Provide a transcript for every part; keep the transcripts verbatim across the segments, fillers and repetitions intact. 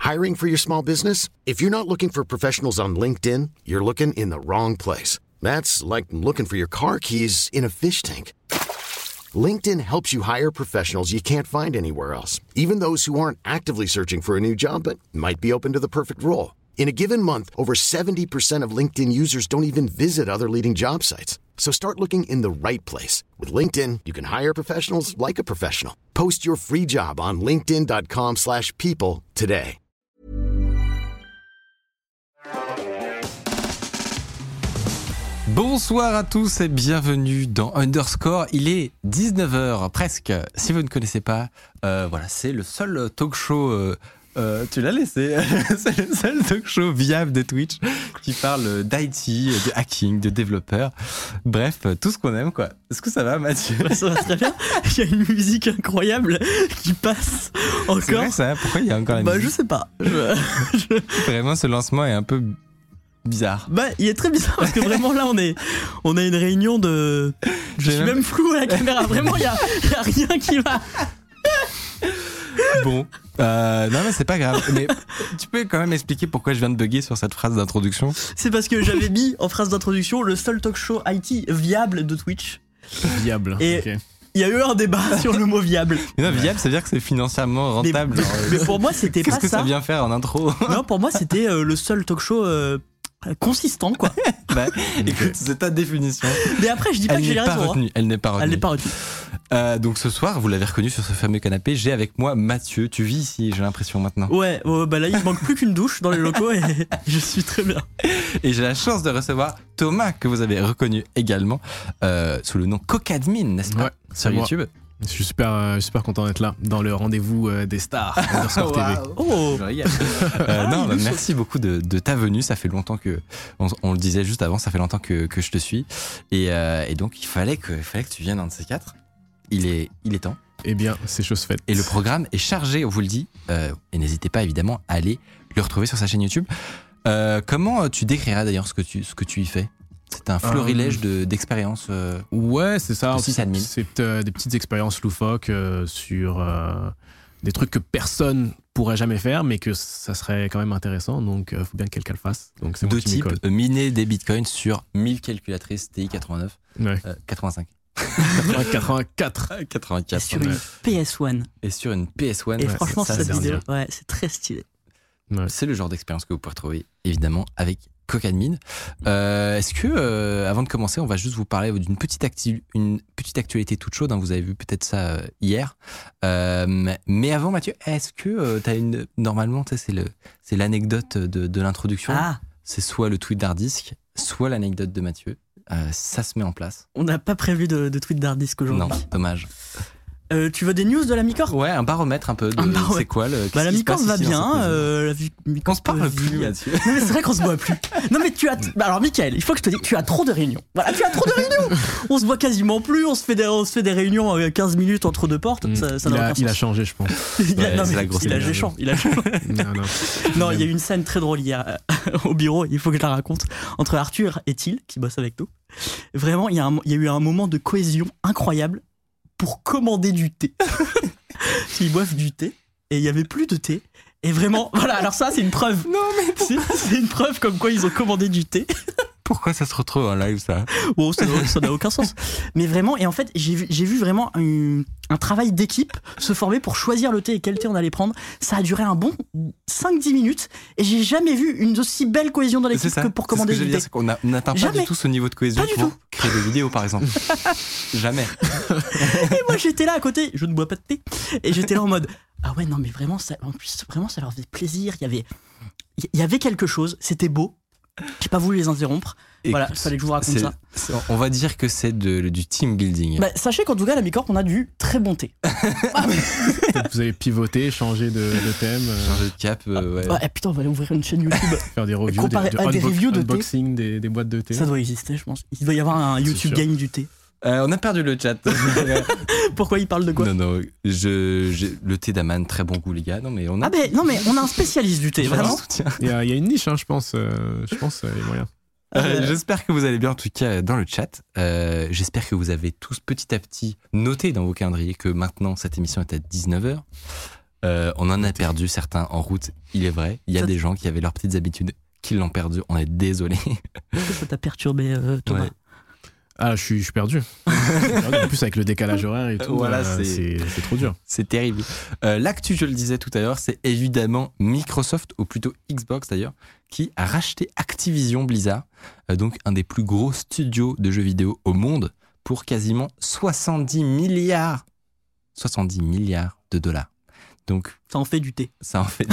Hiring for your small business? If you're not looking for professionals on LinkedIn, you're looking in the wrong place. That's like looking for your car keys in a fish tank. LinkedIn helps you hire professionals you can't find anywhere else, even those who aren't actively searching for a new job but might be open to the perfect role. In a given month, over seventy percent of LinkedIn users don't even visit other leading job sites. So start looking in the right place. With LinkedIn, you can hire professionals like a professional. Post your free job on linkedin dot com slash people today. Bonsoir à tous et bienvenue dans Underscore. Il est dix-neuf heures presque. Si vous ne connaissez pas, euh, voilà, c'est le seul talk show... Euh, Euh, tu l'as laissé. C'est le seul talk show viable de Twitch qui parle d'I T, de hacking, de développeurs. Bref, tout ce qu'on aime, quoi. Est-ce que ça va, Mathieu ? Ouais, ça va très bien. Il y a une musique incroyable qui passe encore. C'est vrai, ça ? Pourquoi il y a encore la bah, musique ? Je sais pas. Je... je... Vraiment, ce lancement est un peu bizarre. Bah, il est très bizarre parce que vraiment là, on est, on a une réunion de. Je suis même, même flou à la caméra. Vraiment, il y a, il y a rien qui va. Bon. Euh, non mais c'est pas grave, mais tu peux quand même expliquer pourquoi je viens de bugger sur cette phrase d'introduction ? C'est parce que j'avais mis en phrase d'introduction le seul talk show I T viable de Twitch. Viable, et ok. Il y a eu un débat sur le mot viable. Mais non, viable, ça veut dire que c'est financièrement rentable. Mais, genre, mais pour moi, c'était pas ça. Qu'est-ce que ça vient faire en intro ? Non, pour moi, c'était euh, le seul talk show euh, consistant, quoi. Bah, écoute, c'est ta définition. Mais après, je dis pas Elle que j'ai n'est pas raison. retenue. Hein. Elle n'est pas retenue. Elle n'est pas retenue. Euh, donc ce soir, vous l'avez reconnu sur ce fameux canapé, j'ai avec moi Mathieu. Tu vis ici, j'ai l'impression maintenant. Ouais, ouais, bah là il manque plus qu'une douche dans les locaux et je suis très bien. Et j'ai la chance de recevoir Thomas, que vous avez reconnu également, euh, sous le nom Cocadmin, n'est-ce pas ? Ouais, sur moi. YouTube. Je suis super, euh, super content d'être là dans le rendez-vous euh, des stars Underscore T V. Oh, euh, non, bah, merci beaucoup de, de ta venue. Ça fait longtemps que, on, on le disait juste avant, ça fait longtemps que, que je te suis. Et, euh, et donc il fallait que, il fallait que tu viennes un de ces quatre. Il est, il est temps. Eh bien, c'est chose faite. Et le programme est chargé, on vous le dit. Euh, et n'hésitez pas évidemment à aller le retrouver sur sa chaîne YouTube. Euh, comment tu décriras d'ailleurs ce que tu, ce que tu y fais ? C'est un florilège de, d'expériences. Euh, ouais, c'est ça. C'est, c'est euh, des petites expériences loufoques euh, sur euh, des trucs que personne pourrait jamais faire, mais que ça serait quand même intéressant. Donc, il euh, faut bien que quelqu'un le fasse. Donc, c'est de type euh, miner des bitcoins sur mille calculatrices T I quatre-vingt-neuf, ouais. euh, quatre-vingt-cinq. quatre-vingt-quatre. quatre-vingt-quatre. Et sur une P S un. Et sur une P S un. Et ouais, franchement, ça, ça, c'est, vidéo, ouais, c'est très stylé. Ouais. C'est le genre d'expérience que vous pouvez retrouver évidemment avec Cocadmin. Euh, est-ce que, euh, avant de commencer, on va juste vous parler d'une petite, actu- une petite actualité toute chaude, hein, vous avez vu peut-être ça euh, hier. Euh, mais avant, Mathieu, est-ce que euh, tu as une. Normalement, c'est, le, c'est l'anecdote de, de l'introduction. Ah. C'est soit le tweet d'Hardisk, soit l'anecdote de Mathieu. Euh, ça se met en place. On n'a pas prévu de, de tweet d'Hardisk aujourd'hui. Non, dommage. Euh, tu veux des news de la Micor ? Ouais, un baromètre un peu de un baromètre. C'est quoi le. Bah, la Micor va bien. Euh, la vie, on se parle plus là-dessus. Non, mais c'est vrai qu'on se voit plus. Non, mais tu as. Bah, alors, Mickaël, il faut que je te dise, tu as trop de réunions. Voilà, tu as trop de réunions. On se voit quasiment plus. On se fait des, on se fait des réunions à quinze minutes entre deux portes. Mmh. Ça, ça il, n'a a, aucun il sens. a changé, je pense. il a, ouais, non, c'est mais la grosse il a géchant. Il a géchant. non, non. non, il y a eu une scène très drôle hier au bureau. Il faut que je la raconte. Entre Arthur et Thiel, qui bosse avec nous. Vraiment, il y a, un, il y a eu un moment de cohésion incroyable pour commander du thé. Ils boivent du thé et il y avait plus de thé. Et vraiment, voilà, alors ça c'est une preuve. Non mais c'est, c'est une preuve comme quoi ils ont commandé du thé. Pourquoi ça se retrouve en live ça ? Bon, ça, ça n'a aucun sens. Mais vraiment, et en fait, j'ai vu, j'ai vu vraiment un, un travail d'équipe se former pour choisir le thé et quel thé on allait prendre. Ça a duré un bon cinq dix minutes et j'ai jamais vu une aussi belle cohésion dans l'équipe que pour commander ce que du thé. Dire, c'est qu'on a, on n'atteint pas jamais. du tout ce niveau de cohésion pas pour créer des vidéos par exemple. Jamais. Et moi j'étais là à côté, je ne bois pas de thé, et j'étais là en mode ah ouais non mais vraiment ça, en plus vraiment ça leur faisait plaisir. Il y avait, il y avait quelque chose, c'était beau. J'ai pas voulu les interrompre. Écoute, voilà, il fallait que je vous raconte c'est, ça. C'est, on va dire que c'est de, du team building. Bah, sachez qu'en tout cas, à la Micor, on a du très bon thé. ah, mais... Vous avez pivoté, changé de, de thème. Euh... Changer de cap. Euh, ouais. Ah, putain, on va aller ouvrir une chaîne YouTube. Faire des reviews, Comparer, des, de ah, des unbox, reviews de unboxing thé. Des, des boîtes de thé. Ça doit exister, je pense. Il doit y avoir un YouTube game du thé. Euh, on a perdu le chat. Pourquoi il parle de quoi ? Non, non, je, j'ai, le thé d'Aman, très bon goût, les gars. Non, mais on a. Ah, ben non, mais on a un spécialiste du thé, vraiment. Il y, a, il y a une niche, hein, je pense. Euh, je pense, euh, les moyens. Euh, j'espère que vous allez bien, en tout cas, dans le chat. Euh, j'espère que vous avez tous petit à petit noté dans vos calendriers que maintenant, cette émission est à dix-neuf heures. Euh, on en a perdu certains en route, il est vrai. Il y a Ça- des gens qui avaient leurs petites habitudes qui l'ont perdu. On est désolé. Est-ce que ça t'a perturbé, euh, Thomas? Ouais. Ah, je suis, je suis perdu. Je suis perdu. En plus, avec le décalage horaire et tout, Voilà, euh, c'est- c'est c'est trop dur. C'est terrible. Euh, L'actu, je le disais tout à l'heure, c'est évidemment Microsoft, ou plutôt Xbox d'ailleurs, qui a racheté Activision Blizzard, euh, donc un des plus gros studios de jeux vidéo au monde, pour quasiment soixante-dix milliards. soixante-dix milliards de dollars. Donc, Ça en fait du thé. ça en fait.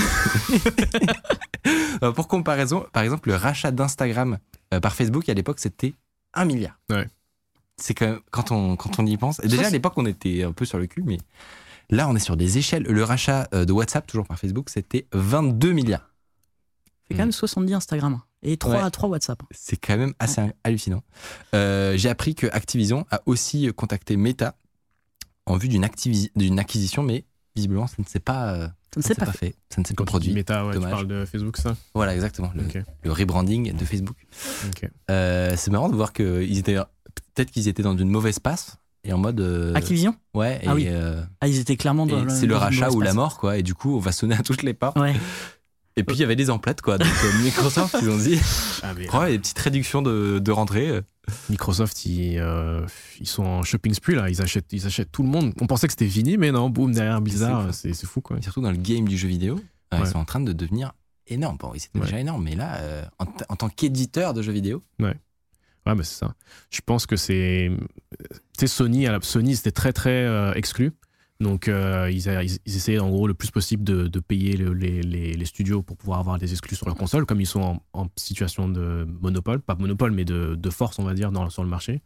Euh, Pour comparaison, par exemple, le rachat d'Instagram euh, par Facebook à l'époque, c'était un milliard. Ouais. C'est quand, même- quand, on, quand on y pense. Et déjà Ça, à l'époque, on était un peu sur le cul, mais là, on est sur des échelles. Le rachat euh, de WhatsApp, toujours par Facebook, c'était vingt-deux milliards. C'est quand même soixante-dix Instagram et trois, Ouais. trois WhatsApp. C'est quand même assez hallucinant. Euh, J'ai appris que Activision a aussi contacté Meta en vue d'une activi- d'une acquisition, mais visiblement, ça ne s'est pas, euh, Ça ne ça ne s'est s'est pas pas fait. fait. Ça ne s'est pas Quand tu dis produit. méta, ouais, tu Dommage. parles de Facebook, ça Voilà, exactement. Le, Ok. le rebranding de Facebook. Ok. Euh, c'est marrant de voir qu'ils étaient. Peut-être qu'ils étaient dans une mauvaise passe et en mode. euh, Activision Ouais, et, Ah oui. euh, Ah, ils étaient clairement dans et le. c'est le dans une rachat mauvaise ou la passe. mort, quoi. Et du coup, on va sonner à toutes les portes. Ouais. Et puis, il y avait des emplettes, quoi. Donc, euh, Microsoft, ils ont dit. Ah, mais, Oh, il y a des petites réductions de, de rentrée. euh. Microsoft, ils, euh, ils sont en shopping spree là, ils achètent, ils achètent tout le monde. On pensait que c'était fini, mais non, boum, derrière Blizzard, C'est c'est c'est fou quoi. Et surtout dans le game du jeu vidéo, euh, Ouais. ils sont en train de devenir énormes. Bon, ils étaient Ouais. déjà énormes, mais là, euh, en, t- en tant qu'éditeur de jeux vidéo, Ouais, bah c'est ça. Je pense que c'est. Tu sais, Sony, à la- Sony c'était très très euh, exclu. Donc euh, ils, a- ils, ils essayaient en gros le plus possible de, de payer le- les, les, les studios pour pouvoir avoir des exclus sur leur console, comme ils sont en, en situation de monopole, pas monopole, mais de, de force, on va dire, dans, sur le marché.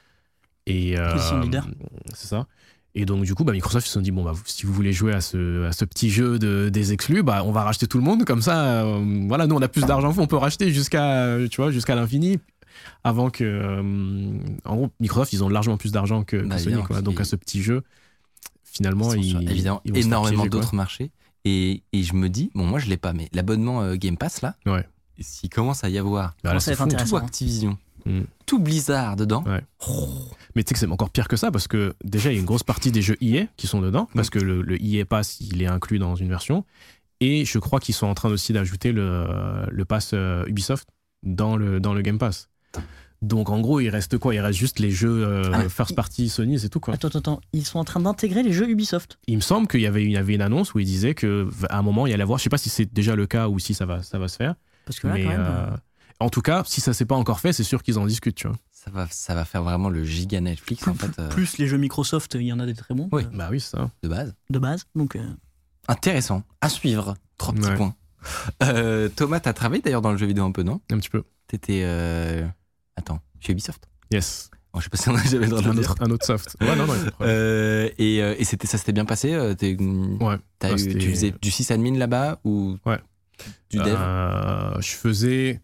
Et, euh, Position de leader. C'est ça. Et donc, du coup, bah, Microsoft, ils se sont dit, bon, bah, si vous voulez jouer à ce, à ce petit jeu de, des exclus, bah, on va racheter tout le monde. Comme ça, euh, voilà, nous, on a plus d'argent, on peut racheter jusqu'à, euh, tu vois, jusqu'à l'infini. Avant que. euh, en gros, Microsoft, ils ont largement plus d'argent que, que Bah, Sony, évidemment, quoi. Donc, c'est- à ce petit jeu, finalement, ils sont sur, ils. évidemment ils vont se faire énormément piéger, quoi. d'autres marchés. Et, et je me dis, bon, moi, je l'ai pas, mais l'abonnement euh, Game Pass, là, Ouais. s'il commence à y avoir Bah, là, ça va c'est être fou. intéressant. tout Activision, Mm. tout Blizzard dedans, Ouais. Mais tu sais que c'est encore pire que ça parce que déjà il y a une grosse partie des jeux E A qui sont dedans parce que le, le E A Pass il est inclus dans une version et je crois qu'ils sont en train aussi d'ajouter le, le pass euh, Ubisoft dans le, dans le Game Pass. Donc en gros il reste quoi? Il reste juste les jeux euh, Ah, first il- party Sony, c'est tout quoi. Attends, attends, attends. Ils sont en train d'intégrer les jeux Ubisoft. Il me semble qu'il y avait, il y avait une annonce où il disait qu'à un moment il y allait avoir, je sais pas si c'est déjà le cas ou si ça va, ça va se faire, Parce que là, mais quand même. euh, en tout cas si ça s'est pas encore fait c'est sûr qu'ils en discutent tu vois. ça va, ça va faire vraiment le giga Netflix, plus, en fait, euh, plus les jeux Microsoft, il y en a des très bons. Oui. euh, Bah oui c'est ça. de base. de base. Donc, euh, Intéressant, à suivre. Trois petits Ouais. points. Euh, Thomas, t'as travaillé d'ailleurs dans le jeu vidéo un peu, non? Un petit peu. T'étais. euh, Attends, chez Ubisoft? Yes. Bon, je sais pas si on a jamais le droit de Un le dire. autre, un autre soft. Ouais non non. il y a pas de problème. Euh, et euh, et c'était, ça s'était bien passé? euh, t'es- Ouais. t'as Ouais, eu- c'était- tu faisais du sysadmin là-bas ou Ouais. du dev? Euh, je faisais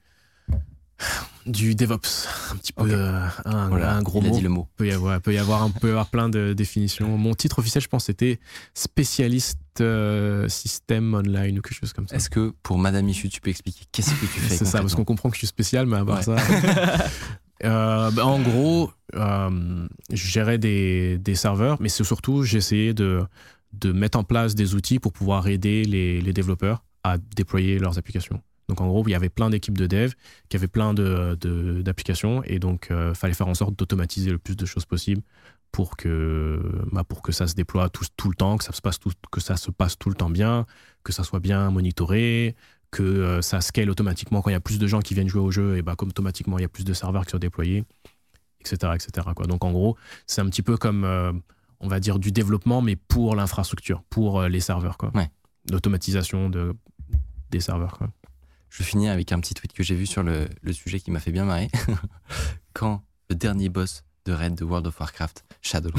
du DevOps, un petit peu Ok. euh, un, Voilà, un gros il a mot. dit le mot. Peut y avoir, peut y avoir un peut y avoir plein de définitions. Mon titre officiel, je pense, c'était spécialiste euh, système online ou quelque chose comme ça. Est-ce que pour Madame Michu, tu peux expliquer qu'est-ce que tu fais? C'est ça, parce qu'on concrètement? comprend que je suis spécial, mais à part Ouais. ça. Euh, bah, en gros, euh, je gérais des, des serveurs, mais c'est surtout, j'essayais de, de mettre en place des outils pour pouvoir aider les, les développeurs à déployer leurs applications. Donc en gros, il y avait plein d'équipes de dev qui avaient plein de, de- d'applications et donc il fallait faire en sorte d'automatiser le plus de choses possible pour que, bah, pour que ça se déploie tout, tout le temps, que ça, se passe tout, que ça se passe tout le temps bien, que ça soit bien monitoré, que euh, ça scale automatiquement quand il y a plus de gens qui viennent jouer au jeu, et bah, comme automatiquement il y a plus de serveurs qui sont déployés, et cetera et cetera quoi. Donc en gros, c'est un petit peu comme, euh, on va dire, du développement, mais pour l'infrastructure, pour euh, les serveurs. Quoi. Ouais. L'automatisation de, des serveurs. Quoi. Je finis avec un petit tweet que j'ai vu sur le, le sujet qui m'a fait bien marrer. Quand le dernier boss de raid de World of Warcraft, Shadowlands,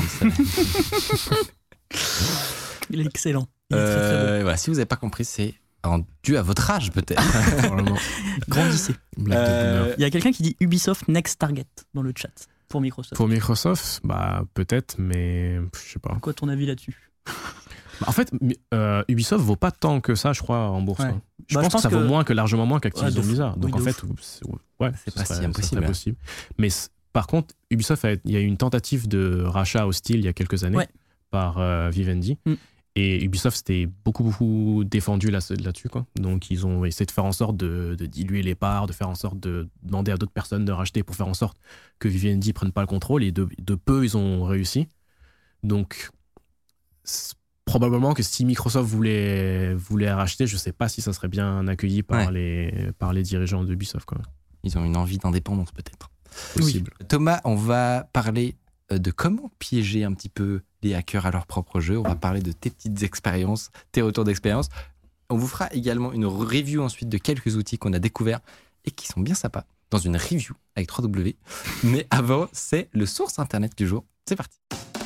il est excellent. Il est très, très euh, voilà, si vous n'avez pas compris, c'est en- dû à votre âge peut-être. Probablement. beau. Grandissez. Blague de Euh, boomer. Il y a quelqu'un qui dit Ubisoft Next Target dans le chat pour Microsoft. Pour Microsoft, bah, peut-être, mais je sais pas. Quoi ton avis là-dessus? En fait, mi- euh, Ubisoft vaut pas tant que ça, je crois, en bourse. Ouais. hein. Je, Bah, pense que ça vaut moins que largement moins qu'Activision Ouais, de fou. Blizzard. Donc Oui, en de fait, fou. c'est, ouais, C'est ce pas si serait- ce impossible, serait hein. possible. Mais c- par contre, Ubisoft, a- il y a eu une tentative de rachat hostile il y a quelques années Ouais. par euh, Vivendi. Mm. Et Ubisoft s'était beaucoup, beaucoup défendu là, là-dessus, quoi. Donc, ils ont essayé de faire en sorte de, de diluer les parts, de faire en sorte de demander à d'autres personnes de racheter pour faire en sorte que Vivendi ne prenne pas le contrôle. Et de, de peu, ils ont réussi. Donc, probablement que si Microsoft voulait, voulait racheter, je ne sais pas si ça serait bien accueilli par, ouais. les, par les dirigeants d'Ubisoft, quoi. Ils ont une envie d'indépendance, peut-être. Possible. Oui. Thomas, on va parler de comment piéger un petit peu les hackers à leur propre jeu. On va parler de tes petites expériences, tes retours d'expérience. On vous fera également une review ensuite de quelques outils qu'on a découverts et qui sont bien sympas dans une review avec trois W. Mais avant, c'est le source internet du jour. C'est parti.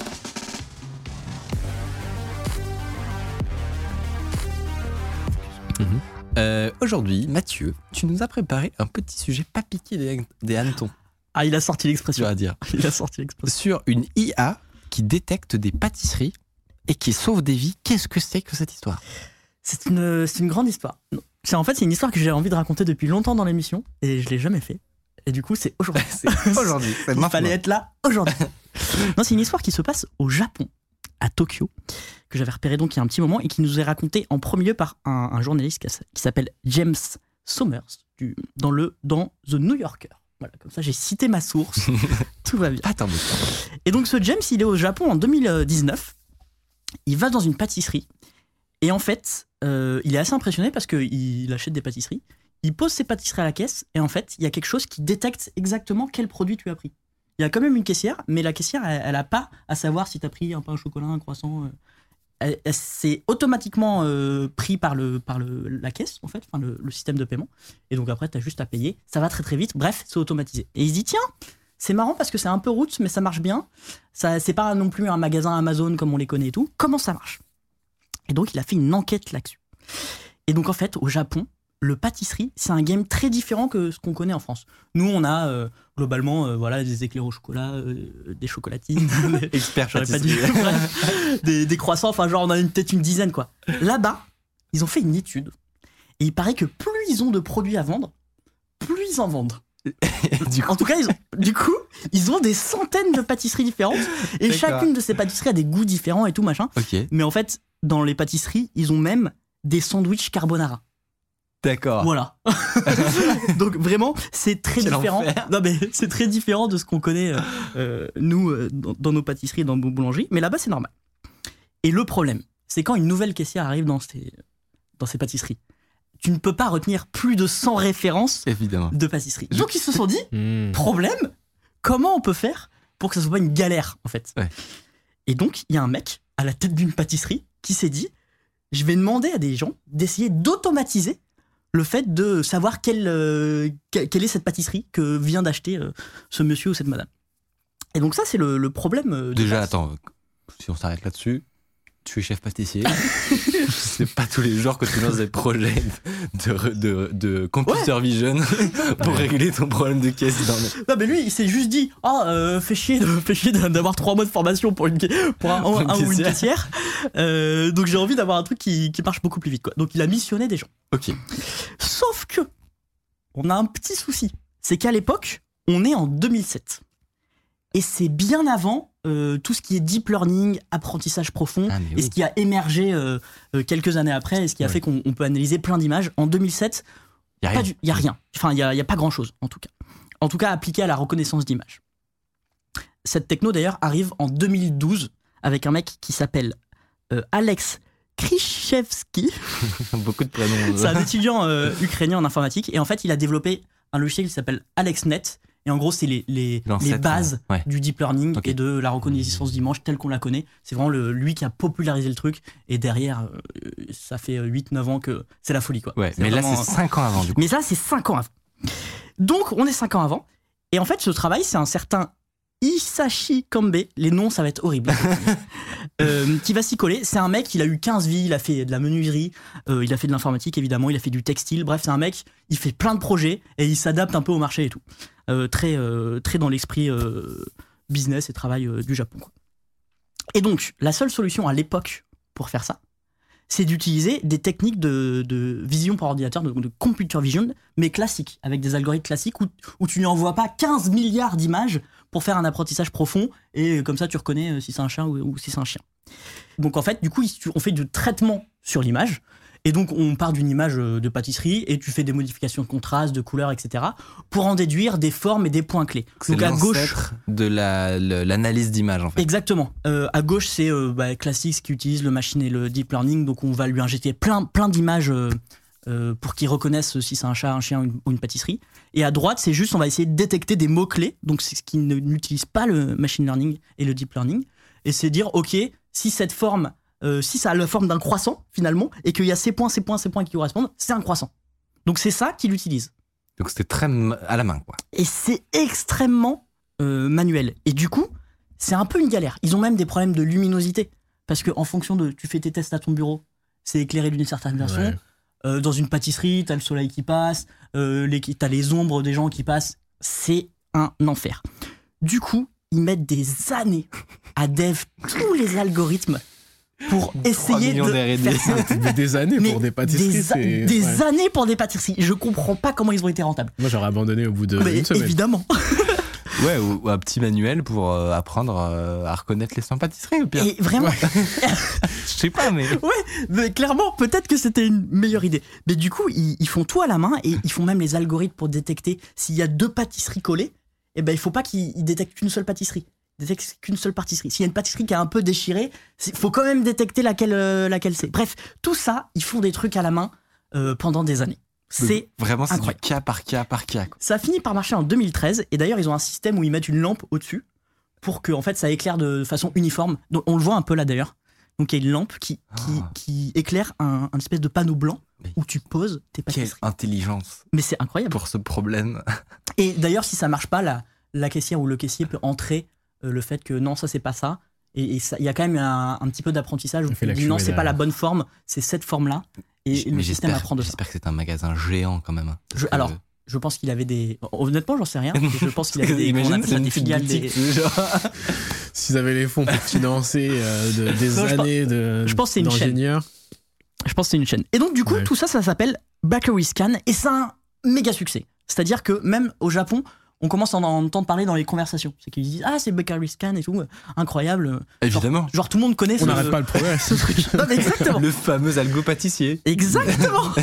Mmh. Euh, aujourd'hui, Mathieu, tu nous as préparé un petit sujet pas piqué des, des hannetons. Ah, il a sorti l'expression. À dire. Il a sorti l'expression. Sur une I A qui détecte des pâtisseries et qui sauve des vies. Qu'est-ce que c'est que cette histoire ? C'est une, c'est une grande histoire. C'est, en fait, c'est une histoire que j'ai envie de raconter depuis longtemps dans l'émission et je l'ai jamais fait. Et du coup, c'est aujourd'hui. c'est aujourd'hui. C'est il fallait être là aujourd'hui. Non, c'est une histoire qui se passe au Japon, à Tokyo, que j'avais repéré donc il y a un petit moment et qui nous est racontée en premier lieu par un, un journaliste qui s'appelle James Sommers du, dans, le, dans The New Yorker. Voilà, comme ça j'ai cité ma source, tout va bien. Attends, et donc ce James, il est au Japon en deux mille dix-neuf, il va dans une pâtisserie, et en fait, euh, il est assez impressionné parce qu'il achète des pâtisseries, il pose ses pâtisseries à la caisse, et en fait, il y a quelque chose qui détecte exactement quel produit tu as pris. Il y a quand même une caissière, mais la caissière, elle n'a pas à savoir si tu as pris un pain au chocolat, un croissant... Euh, elle, elle, c'est automatiquement euh, pris par, le, par le, la caisse, en fait, enfin le, le système de paiement. Et donc après, tu as juste à payer. Ça va très très vite. Bref, c'est automatisé. Et il se dit, tiens, c'est marrant parce que c'est un peu roots, mais ça marche bien. Ça, c'est pas non plus un magasin Amazon comme on les connaît et tout. Comment ça marche ? Et donc, il a fait une enquête là-dessus. Et donc, en fait, au Japon, le pâtisserie, c'est un game très différent que ce qu'on connaît en France. Nous, on a euh, globalement euh, voilà, des éclairs au chocolat, euh, des chocolatines, expert j'aurais pas dit, des, des croissants, enfin genre on a une, peut-être une dizaine quoi. Là-bas, ils ont fait une étude et il paraît que plus ils ont de produits à vendre, plus ils en vendent. Du coup... En tout cas, ils ont, du coup, ils ont des centaines de pâtisseries différentes et D'accord. chacune de ces pâtisseries a des goûts différents et tout machin. Okay. Mais en fait, dans les pâtisseries, ils ont même des sandwichs carbonara. D'accord. Voilà. Donc vraiment, c'est très Quel différent. Enfer. Non mais c'est très différent de ce qu'on connaît euh, euh, nous euh, dans, dans nos pâtisseries, dans nos boulangeries. Mais là-bas, c'est normal. Et le problème, c'est quand une nouvelle caissière arrive dans ces dans ces pâtisseries, tu ne peux pas retenir plus de cent références Évidemment. de pâtisseries. Je... Donc ils se sont dit, mmh. problème, comment on peut faire pour que ça soit pas une galère en fait. Ouais. Et donc il y a un mec à la tête d'une pâtisserie qui s'est dit, je vais demander à des gens d'essayer d'automatiser le fait de savoir quelle, euh, quelle est cette pâtisserie que vient d'acheter euh, ce monsieur ou cette madame. Et donc ça, c'est le, le problème. Euh, Déjà, base. attends, si on s'arrête là-dessus, tu es chef pâtissier. C'est pas tous les jours que tu lances des projets de, de, de computer ouais. vision pour régler ton problème de caisse. Dans le... Non mais lui, il s'est juste dit, ah, oh, euh, fait chier, de, fait chier d'avoir trois mois de formation pour, une, pour un, pour un, un ou une caissière. Euh, donc j'ai envie d'avoir un truc qui, qui marche beaucoup plus vite, quoi. Donc il a missionné des gens. Ok. Sauf que, on a un petit souci. C'est qu'à l'époque, on est en deux mille sept. Et c'est bien avant euh, tout ce qui est deep learning, apprentissage profond, ah, et oui. ce qui a émergé euh, euh, quelques années après, et ce qui a ouais. fait qu'on on peut analyser plein d'images. En deux mille sept, il n'y a, a rien. Enfin, il n'y a, a pas grand-chose, en tout cas. En tout cas, appliqué à la reconnaissance d'images. Cette techno, d'ailleurs, arrive en deux mille douze avec un mec qui s'appelle euh, Alex Krichevski. Beaucoup de prénoms. C'est un étudiant euh, ukrainien en informatique, et en fait, il a développé un logiciel qui s'appelle AlexNet. Et en gros, c'est les, les, les bases ouais. du deep learning okay. et de la reconnaissance d'images telle qu'on la connaît. C'est vraiment le, lui qui a popularisé le truc. Et derrière, euh, ça fait huit neuf ans que c'est la folie, quoi. Ouais, mais vraiment... là, c'est cinq ans avant, du coup. Mais ça, c'est cinq ans avant. Donc, on est cinq ans avant. Et en fait, ce travail, c'est un certain Hisashi Kambe. Les noms, ça va être horrible. euh, qui va s'y coller. C'est un mec, il a eu quinze vies, il a fait de la menuiserie, euh, il a fait de l'informatique, évidemment, il a fait du textile. Bref, c'est un mec, il fait plein de projets et il s'adapte un peu au marché et tout. Euh, très, euh, très dans l'esprit euh, business et travail euh, du Japon, quoi. Et donc, la seule solution à l'époque pour faire ça, c'est d'utiliser des techniques de, de vision par ordinateur, de, de computer vision, mais classiques, avec des algorithmes classiques où, où tu n'envoies pas quinze milliards d'images pour faire un apprentissage profond, et comme ça tu reconnais si c'est un chat ou, ou si c'est un chien. Donc en fait, du coup, on fait du traitement sur l'image. Et donc, on part d'une image de pâtisserie et tu fais des modifications de contraste, de couleur, et cetera pour en déduire des formes et des points clés. C'est donc à gauche de la, le, l'analyse d'image en fait. Exactement. Euh, à gauche, c'est euh, bah, classique ce qui utilise le machine et le deep learning. Donc, on va lui injecter plein, plein d'images euh, euh, pour qu'il reconnaisse si c'est un chat, un chien ou une, ou une pâtisserie. Et à droite, c'est juste, on va essayer de détecter des mots-clés. Donc, c'est ce qui ne, n'utilise pas le machine learning et le deep learning. Et c'est dire, OK, si cette forme... Euh, si ça a la forme d'un croissant finalement et qu'il y a ces points, ces points, ces points qui correspondent, c'est un croissant. Donc c'est ça qu'il utilise. Donc c'était très à la main quoi. Et c'est extrêmement euh, manuel. Et du coup, c'est un peu une galère. Ils ont même des problèmes de luminosité parce que en fonction de, tu fais tes tests à ton bureau, c'est éclairé d'une certaine façon. Ouais. Euh, dans une pâtisserie, t'as le soleil qui passe, euh, les, t'as les ombres des gens qui passent. C'est un enfer. Du coup, ils mettent des années à dev tous les algorithmes. Pour essayer de faire ça. Des années pour des pâtisseries. Des, a- c'est... des ouais. années pour des pâtisseries. Je comprends pas comment ils ont été rentables. Moi, j'aurais abandonné au bout de Mais une semaine. évidemment. Ouais, ou, ou un petit manuel pour euh, apprendre euh, à reconnaître les cent pâtisseries ou pire. Et vraiment. Ouais. Je sais pas, mais. Ouais, mais clairement, peut-être que c'était une meilleure idée. Mais du coup, ils, ils font tout à la main et ils font même les algorithmes pour détecter s'il y a deux pâtisseries collées. Et ben, il faut pas qu'ils ils détectent qu'une seule pâtisserie. Détecte qu'une seule pâtisserie. S'il y a une pâtisserie qui est un peu déchirée, il faut quand même détecter laquelle, euh, laquelle c'est. Bref, tout ça, ils font des trucs à la main euh, pendant des années. C'est vraiment c'est incroyable. Du cas par cas par cas. Quoi. Ça a fini par marcher en deux mille treize et d'ailleurs ils ont un système où ils mettent une lampe au-dessus pour que en fait ça éclaire de façon uniforme. Donc on le voit un peu là d'ailleurs. Donc il y a une lampe qui, qui, ah. qui éclaire un, un espèce de panneau blanc Mais où tu poses tes pâtisseries. Quelle intelligence. Mais c'est incroyable. Pour ce problème. Et d'ailleurs si ça marche pas, la, la caissière ou le caissier peut entrer euh, le fait que non ça c'est pas ça. Et il y a quand même un, un petit peu d'apprentissage où on dit non c'est pas la bonne forme, c'est cette forme là. Et J- le système apprend de ça. J'espère que c'est un magasin géant quand même. Je, que... Alors, je pense qu'il avait des. Honnêtement, j'en sais rien. Je pense qu'il avait des. Imagine, c'est des filiales. Des... S'ils avaient les fonds pour financer euh, de, des non, années de, je pense que c'est une d'ingénieurs. Chaîne. Je pense que c'est une chaîne. Et donc, du coup, ouais. tout ça, ça s'appelle Bakery Scan et c'est un méga succès. C'est-à-dire que même au Japon, on commence à en entendre parler dans les conversations. C'est qu'ils disent ah c'est Bakery Scan et tout, incroyable. Évidemment. Genre, genre tout le monde connaît. On n'arrête pas le progrès. Ce truc. Non, mais exactement. Le fameux algo pâtissier. Exactement.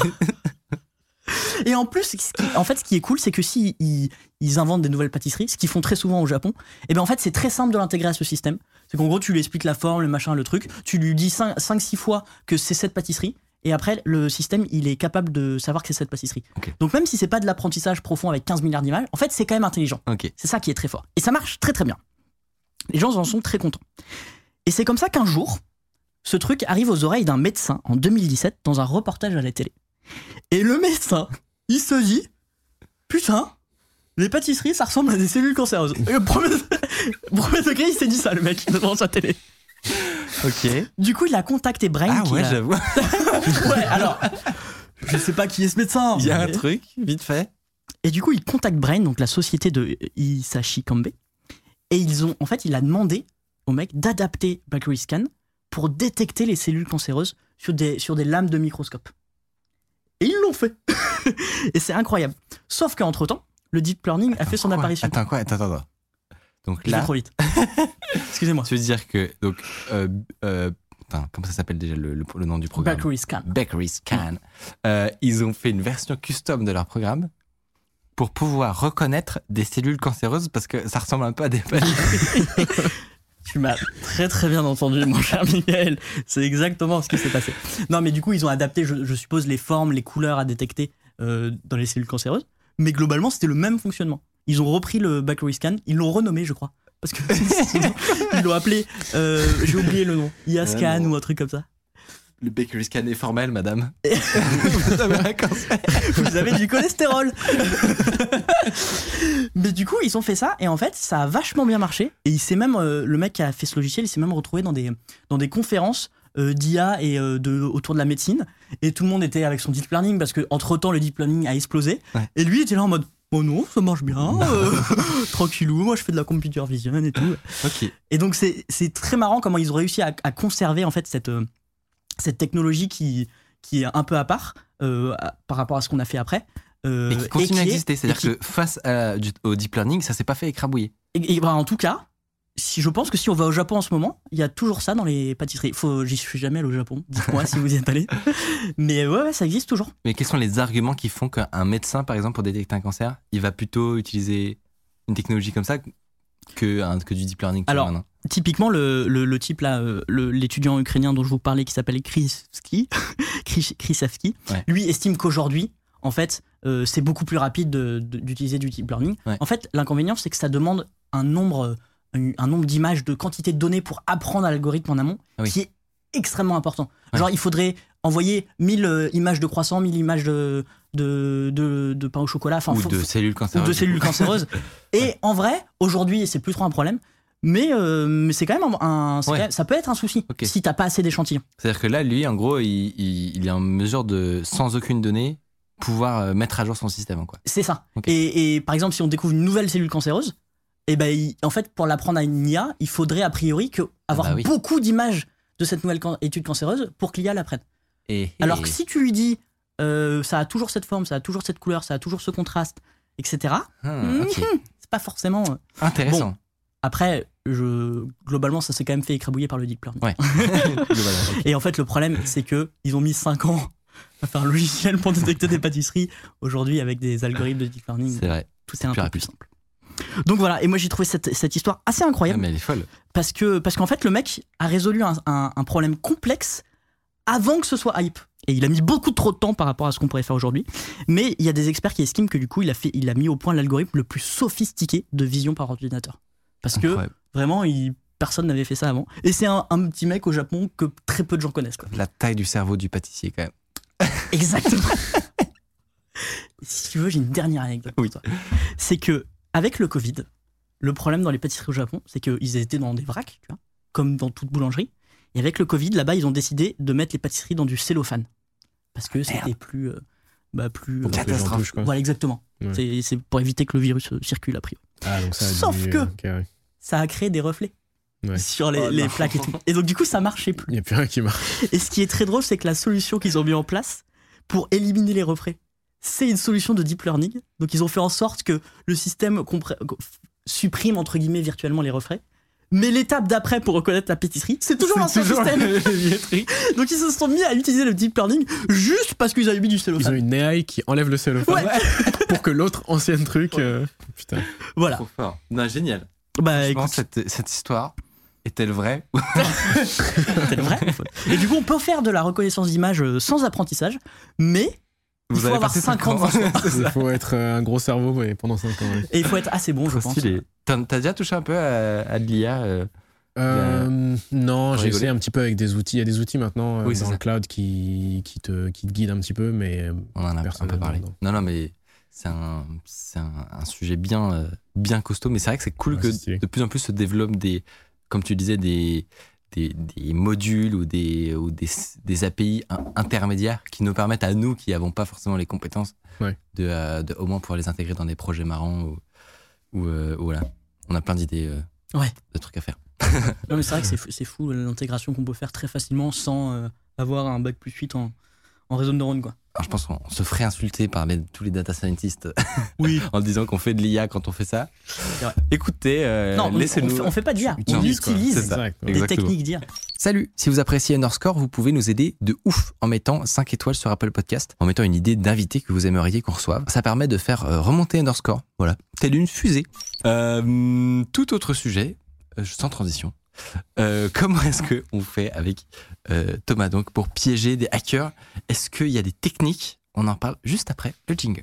Et en plus, ce qui, en fait, ce qui est cool, c'est que si ils, ils inventent des nouvelles pâtisseries, ce qu'ils font très souvent au Japon, et ben en fait c'est très simple de l'intégrer à ce système. C'est qu'en gros tu lui expliques la forme, le machin, le truc, tu lui dis cinq six fois que c'est cette pâtisserie. Et après, le système, il est capable de savoir que c'est cette pâtisserie. Okay. Donc même si c'est pas de l'apprentissage profond avec quinze milliards d'images, en fait, c'est quand même intelligent. Okay. C'est ça qui est très fort. Et ça marche très très bien. Les gens en sont très contents. Et c'est comme ça qu'un jour, ce truc arrive aux oreilles d'un médecin en deux mille dix-sept dans un reportage à la télé. Et le médecin, il se dit, putain, les pâtisseries, ça ressemble à des cellules cancéreuses. Et le premier, premier degré, il s'est dit ça, le mec, devant sa télé. Ok. Du coup, il a contacté Brain. Ah ouais, a... j'avoue. Ouais, alors, je sais pas qui est ce médecin. Il y a mais... un truc, vite fait. Et du coup, il contacte Brain, donc la société de Hisashi Kambe. Et ils ont, en fait, il a demandé au mec d'adapter Bakery Scan pour détecter les cellules cancéreuses sur des, sur des lames de microscope. Et ils l'ont fait. Et c'est incroyable. Sauf qu'entre-temps, le deep learning attends, a fait son quoi apparition. Attends, quoi Attends, attends, attends. Donc je là... vais trop vite. Excusez-moi. Tu veux dire que... Donc, euh, euh, putain, comment ça s'appelle déjà le, le, le nom du programme Bakery Scan. Bakery Scan. Mmh. Euh, ils ont fait une version custom de leur programme pour pouvoir reconnaître des cellules cancéreuses parce que ça ressemble un peu à des pâtisseries. Tu m'as très très bien entendu, mon cher Miguel. C'est exactement ce qui s'est passé. Non, mais du coup, ils ont adapté, je, je suppose, les formes, les couleurs à détecter euh, dans les cellules cancéreuses. Mais globalement, c'était le même fonctionnement. Ils ont repris le Bakery Scan, ils l'ont renommé, je crois. Parce que ils l'ont appelé, euh, j'ai oublié le nom, I A Scan ou un truc comme ça. Le Bakery Scan est formel, madame. Vous avez un cancer. Vous avez du cholestérol. Mais du coup, ils ont fait ça et en fait, ça a vachement bien marché. Et il s'est même, euh, le mec qui a fait ce logiciel, il s'est même retrouvé dans des, dans des conférences euh, d'I A et euh, de, autour de la médecine. Et tout le monde était avec son deep learning parce qu'entre-temps, le deep learning a explosé. Ouais. Et lui, il était là en mode, oh non, ça marche bien, euh, tranquillou, moi je fais de la computer vision et tout. Okay. Et donc, c'est, c'est très marrant comment ils ont réussi à, à conserver en fait cette... Euh, cette technologie qui, qui est un peu à part euh, par rapport à ce qu'on a fait après. Euh, et qui continue et qui à exister. Est, C'est-à-dire qui... que face à, du, au deep learning, ça s'est pas fait écrabouiller. Et, et bah, en tout cas, si je pense que si on va au Japon en ce moment, il y a toujours ça dans les pâtisseries. Faut, j'y suis jamais allé au Japon. Dites-moi si vous y êtes allé. Mais ouais, ouais, ça existe toujours. Mais quels sont les arguments qui font qu'un médecin, par exemple, pour détecter un cancer, il va plutôt utiliser une technologie comme ça que, un, que du deep learning? Alors, typiquement, le, le, le type là, le, l'étudiant ukrainien dont je vous parlais qui s'appelle Krysavsky, Krysavsky, ouais. lui estime qu'aujourd'hui, en fait, euh, c'est beaucoup plus rapide de, de, d'utiliser du deep learning. Ouais. En fait, l'inconvénient, c'est que ça demande un nombre, un, un nombre d'images, de quantité de données pour apprendre à l'algorithme en amont, ah oui. qui est extrêmement important. Ouais. Genre, il faudrait envoyer mille euh, images de croissants, mille images de, de, de, de pain au chocolat. Ou, faut, de cellules cancéreuses. ou de cellules cancéreuses. Et ouais. en vrai, aujourd'hui, c'est plus trop un problème. Mais, euh, mais c'est quand même un, c'est ouais. quand même, ça peut être un souci okay. si t'as pas assez d'échantillons. C'est-à-dire que là, lui, en gros, il, il, il est en mesure de, sans aucune donnée, pouvoir mettre à jour son système, quoi. C'est ça. Okay. Et, et par exemple, si on découvre une nouvelle cellule cancéreuse, et ben, il, en fait, pour l'apprendre à une I A, il faudrait a priori que, avoir ah bah oui. beaucoup d'images de cette nouvelle can- étude cancéreuse pour que l'I A l'apprenne. Et, et... Alors que si tu lui dis, euh, ça a toujours cette forme, ça a toujours cette couleur, ça a toujours ce contraste, et cetera, ah, okay. c'est pas forcément euh... intéressant. Bon, après, je, globalement, ça s'est quand même fait écrabouiller par le deep learning. Ouais. Et en fait, le problème, c'est qu'ils ont mis cinq ans à faire un logiciel pour détecter des pâtisseries. Aujourd'hui, avec des algorithmes de deep learning, c'est vrai. tout est un peu plus simple. Donc voilà, et moi j'ai trouvé cette, cette histoire assez incroyable. Ah, mais elle est folle. Parce, que, parce qu'en fait, le mec a résolu un, un, un problème complexe avant que ce soit hype. Et il a mis beaucoup trop de temps par rapport à ce qu'on pourrait faire aujourd'hui. Mais il y a des experts qui estiment que du coup, il a, fait, il a mis au point l'algorithme le plus sophistiqué de vision par ordinateur. Parce incroyable. Que vraiment, il, personne n'avait fait ça avant. Et c'est un, un petit mec au Japon que très peu de gens connaissent, quoi. La taille du cerveau du pâtissier, quand même. Exactement. Si tu veux, j'ai une dernière anecdote. Oui. C'est que, avec le Covid, le problème dans les pâtisseries au Japon, c'est qu'ils étaient dans des vracs, tu vois, comme dans toute boulangerie. Et avec le Covid, là-bas, ils ont décidé de mettre les pâtisseries dans du cellophane. Parce que c'était plus. Euh, bah, plus euh, catastrophe. Quoi. Voilà, exactement. Ouais. C'est, c'est pour éviter que le virus circule, a priori. Ah, donc ça a Sauf dû... que okay, ouais. ça a créé des reflets. Ouais. Sur les, oh, les plaques et tout. Et donc, du coup, ça marchait plus. Il n'y a plus rien qui marche. Et ce qui est très drôle, c'est que la solution qu'ils ont mis en place pour éliminer les reflets, c'est une solution de deep learning. Donc, ils ont fait en sorte que le système compré- supprime, entre guillemets, virtuellement les reflets. Mais l'étape d'après pour reconnaître la pâtisserie, c'est toujours c'est un toujours système. Donc, ils se sont mis à utiliser le deep learning juste parce qu'ils avaient mis du cellophane. Ils ont une A I qui enlève le cellophane ouais. pour que l'autre ancienne truc. Ouais. Euh... Putain. Voilà. Trop fort. Non, génial. Bah, je pense cette, cette histoire. Est-elle vraie? Est-elle vraie? Et du coup, on peut faire de la reconnaissance d'image sans apprentissage, mais vous il faut avoir cinq ans devant soi. Il faut être un gros cerveau ouais, pendant cinq ans. Ouais. Et il faut être assez bon, je pense. T'as, t'as déjà touché un peu à, à de l'I A euh, euh, a... Non, j'ai essayé un petit peu avec des outils. Il y a des outils maintenant oui, euh, dans ça. le cloud qui, qui, te, qui te guident un petit peu, mais on en a un peu parlé. Non, non, non mais c'est un, c'est un, un sujet bien, euh, bien costaud, mais c'est vrai que c'est cool ouais, que c'est de plus en plus se développent des, comme tu disais, des, des, des modules ou, des, ou des, des A P I intermédiaires qui nous permettent à nous, qui n'avons pas forcément les compétences, ouais. de, euh, de au moins pouvoir les intégrer dans des projets marrants ou, ou, euh, ou voilà. On a plein d'idées, euh, ouais. de trucs à faire. Non, mais c'est vrai que c'est fou, c'est fou l'intégration qu'on peut faire très facilement sans euh, avoir un bac plus huit en, en réseau de neurones, quoi. Alors, je pense qu'on se ferait insulter par les, tous les data scientists oui. en disant qu'on fait de l'I A quand on fait ça. Écoutez, euh, non, laissez-nous. On fait, on fait pas d'I A, on utilise ça, des exactement. techniques d'I A. Salut, si vous appréciez Underscore, vous pouvez nous aider de ouf en mettant cinq étoiles sur Apple Podcast, en mettant une idée d'invité que vous aimeriez qu'on reçoive. Ça permet de faire remonter Underscore, voilà, telle une fusée. Euh, tout autre sujet, sans transition. Euh, comment est-ce qu'on fait avec euh, Thomas donc pour piéger des hackers? Est-ce qu'il y a des techniques? On en parle juste après le jingle.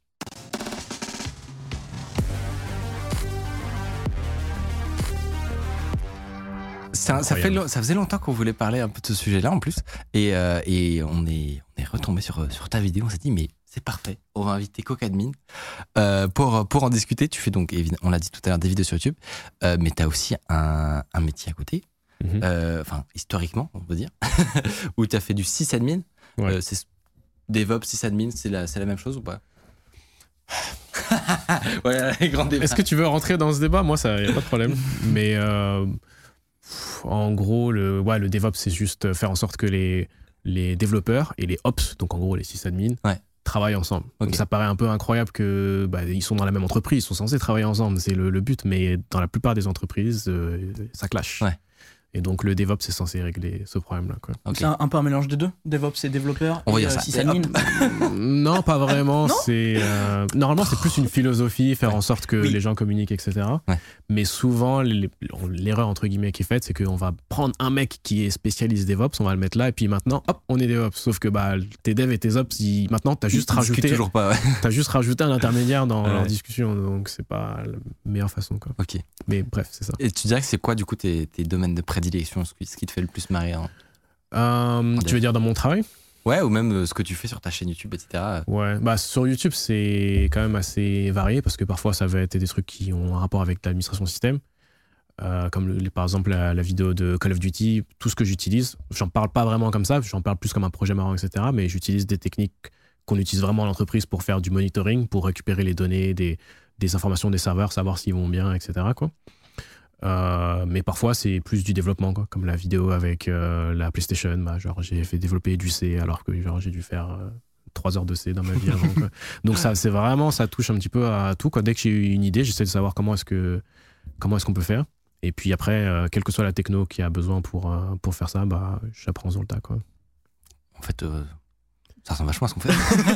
Ça, ça, fait, ça faisait longtemps qu'on voulait parler un peu de ce sujet-là en plus, et, euh, et on est, on est retombé sur, sur ta vidéo. On s'est dit mais c'est parfait, on va inviter Cocadmin euh, pour, pour en discuter. Tu fais donc, on l'a dit tout à l'heure, des vidéos sur YouTube, euh, mais tu as aussi un, un métier à côté, mm-hmm. euh, enfin historiquement on peut dire, où tu as fait du sysadmin. Ouais. Euh, c'est DevOps, sysadmin, c'est la, c'est la même chose ou pas? Voilà, les grands débats. Est-ce que tu veux rentrer dans ce débat? Moi, ça, y a pas de problème. Mais euh, en gros, le, ouais, le DevOps, c'est juste faire en sorte que les, les développeurs et les Ops, donc en gros les sysadmins, ouais. travaillent ensemble. Ok. Donc ça paraît un peu incroyable que bah, ils sont dans la même entreprise, ils sont censés travailler ensemble, c'est le, le but, mais dans la plupart des entreprises, euh, ça clash. Ouais. Et donc le DevOps est censé régler ce problème-là. Quoi. Ok. C'est un, un peu un mélange des deux, DevOps et développeur. On va et, dire euh, ça. sysadmin. Non, pas vraiment. Non c'est euh, normalement c'est plus une philosophie, faire en sorte que Oui. les gens communiquent, et cetera. Ouais. Mais souvent les- l'erreur entre guillemets qui est faite, c'est qu'on va prendre un mec qui est spécialiste DevOps, on va le mettre là, et puis maintenant, hop, on est DevOps. Sauf que bah tes devs et tes ops, ils- maintenant t'as juste Ils discutent rajouté, toujours pas, ouais. t'as juste rajouté un intermédiaire dans Ouais. leur discussion, donc c'est pas la meilleure façon quoi. Ok. Mais bref, c'est ça. Et tu dirais que c'est quoi, du coup, tes, tes domaines de prédilection, ce qui, ce qui te fait le plus marrer hein Euh, tu veux dire dans mon travail? Ouais, ou même euh, ce que tu fais sur ta chaîne YouTube, et cetera. Ouais, bah sur YouTube c'est quand même assez varié parce que parfois ça va être des trucs qui ont un rapport avec l'administration système, euh, comme le- par exemple la, la vidéo de Call of Duty, tout ce que j'utilise, j'en parle pas vraiment comme ça, j'en parle plus comme un projet marrant, et cetera. Mais j'utilise des techniques qu'on utilise vraiment à l'entreprise pour faire du monitoring, pour récupérer les données, des, des informations des serveurs, savoir s'ils vont bien, et cetera. Quoi. Euh, mais parfois c'est plus du développement, quoi, comme la vidéo avec euh, la PlayStation, bah, genre j'ai fait développer du C alors que genre, j'ai dû faire euh, trois heures de C dans ma vie avant. Quoi. Donc ça c'est vraiment, ça touche un petit peu à tout. Quoi. Dès que j'ai une idée, j'essaie de savoir comment est-ce que comment est-ce qu'on peut faire. Et puis après, euh, quelle que soit la techno qui a besoin pour, euh, pour faire ça, bah, j'apprends sur le tas. Quoi. En fait, euh, ça ressemble vachement à ce qu'on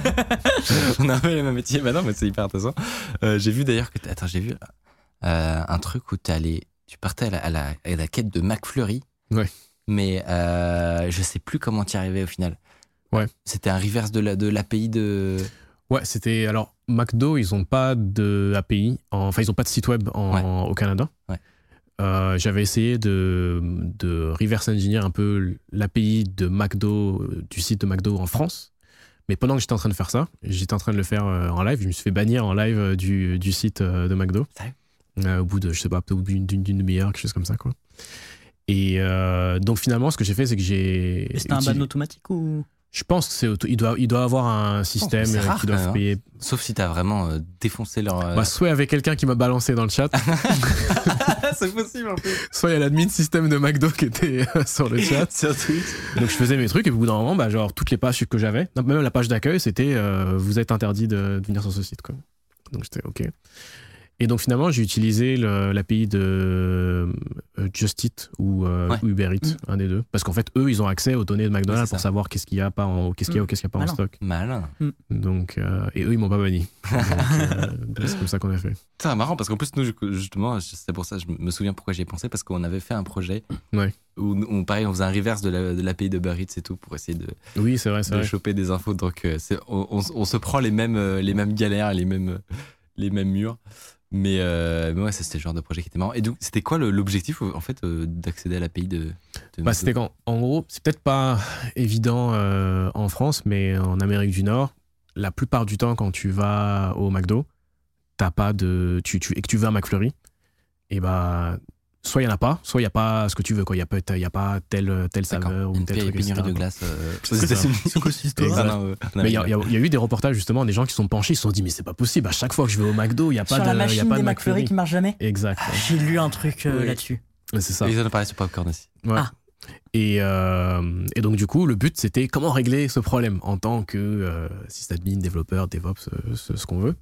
fait. On a un peu les mêmes métiers. Bah non, mais c'est hyper intéressant. Euh, j'ai vu d'ailleurs que... t'as- Attends, j'ai vu euh, un truc où t'es allé... Tu partais à la, à la, à la quête de McFlurry. Ouais. Mais euh, je sais plus comment t'y arrivais au final. Ouais. C'était un reverse de la, de l'A P I de... Ouais, c'était. Alors, McDo, ils n'ont pas de A P I, en- enfin, ils n'ont pas de site web en- Ouais. au Canada. Ouais. Euh, j'avais essayé de, de reverse engineer un peu l'A P I de McDo, euh, du site de McDo en France. Mais pendant que j'étais en train de faire ça, j'étais en train de le faire euh, en live. Je me suis fait bannir en live euh, du, du site euh, de McDo. Sérieux Euh, au bout de, je sais pas, peut-être au bout d'une, d'une demi-heure, quelque chose comme ça, quoi. Et euh, donc finalement, ce que j'ai fait, c'est que j'ai. Et c'était un utilisé- ban automatique ou Je pense que c'est auto- il doit, il doit avoir un système c'est euh, rare, qui quand doit même, hein. payer. Sauf si t'as vraiment euh, défoncé leur... euh, Bah, soit avec quelqu'un qui m'a balancé dans le chat, c'est possible en plus. soit il y a l'admin système de McDo qui était euh, sur le chat. Sur Twitch. Donc je faisais mes trucs et au bout d'un moment, bah, genre toutes les pages que j'avais, non, même la page d'accueil, c'était euh, vous êtes interdit de, de venir sur ce site. Quoi. Donc j'étais OK. Et donc finalement, j'ai utilisé le- l'A P I de euh, Just Eat ou, euh, Ouais. ou Uber Eats, Mm. un des deux. Parce qu'en fait, eux, ils ont accès aux données de Ouais, McDonald's c'est pour ça. savoir qu'est-ce qu'il y a, pas en, qu'est-ce qu'il y a Mm. ou qu'est-ce qu'il n'y a pas en Malin. stock. Malin. Donc, euh, et eux, ils m'ont pas banni. Donc, euh, donc c'est comme ça qu'on a fait. C'est marrant parce qu'en plus, nous, justement, c'est pour ça, je me souviens pourquoi j'y ai pensé, parce qu'on avait fait un projet Ouais. où, on, pareil, on faisait un reverse de la- de l'A P I de Uber Eats et tout pour essayer de, Oui, c'est vrai, c'est de vrai. choper des infos. Donc, euh, c'est- on, on- on se prend les mêmes, euh, les mêmes galères, les mêmes, euh, les mêmes murs. Mais, euh, mais ouais, ça, c'était le genre de projet qui était marrant. Et donc, c'était quoi le- l'objectif, en fait, euh, d'accéder à l'A P I de, de Bah, McDo c'était quand, en gros, c'est peut-être pas évident euh, en France, mais en Amérique du Nord, la plupart du temps, quand tu vas au McDo, t'as pas de, tu, tu, et que tu veux un McFlurry, et bah, soit il y en a pas, soit il y a pas ce que tu veux, quoi. Il y a pas, il y a pas telle, telle D'accord. saveur ou Une tel pénurie truc, et cetera. de glace euh, aux C'est ça. États-Unis. C'est quoi cette histoire Ah non, euh, en Mais il y, a- Amérique. il y a- il y a eu des reportages justement, des gens qui se sont penchés, ils se sont dit mais c'est pas possible, à chaque fois que je vais au McDo, il y a pas sur de, la il y a machine pas des de McFlurry McFlurry. qui marche jamais? Exact. J'ai lu un truc euh, Oui. là-dessus. Ouais, c'est ça. Et ils en ont parlé sur Popcorn aussi. Ouais. Ah. Et, euh, et donc du coup, le but c'était comment régler ce problème en tant que euh, sysadmin, développeur, DevOps, euh, ce, ce qu'on veut,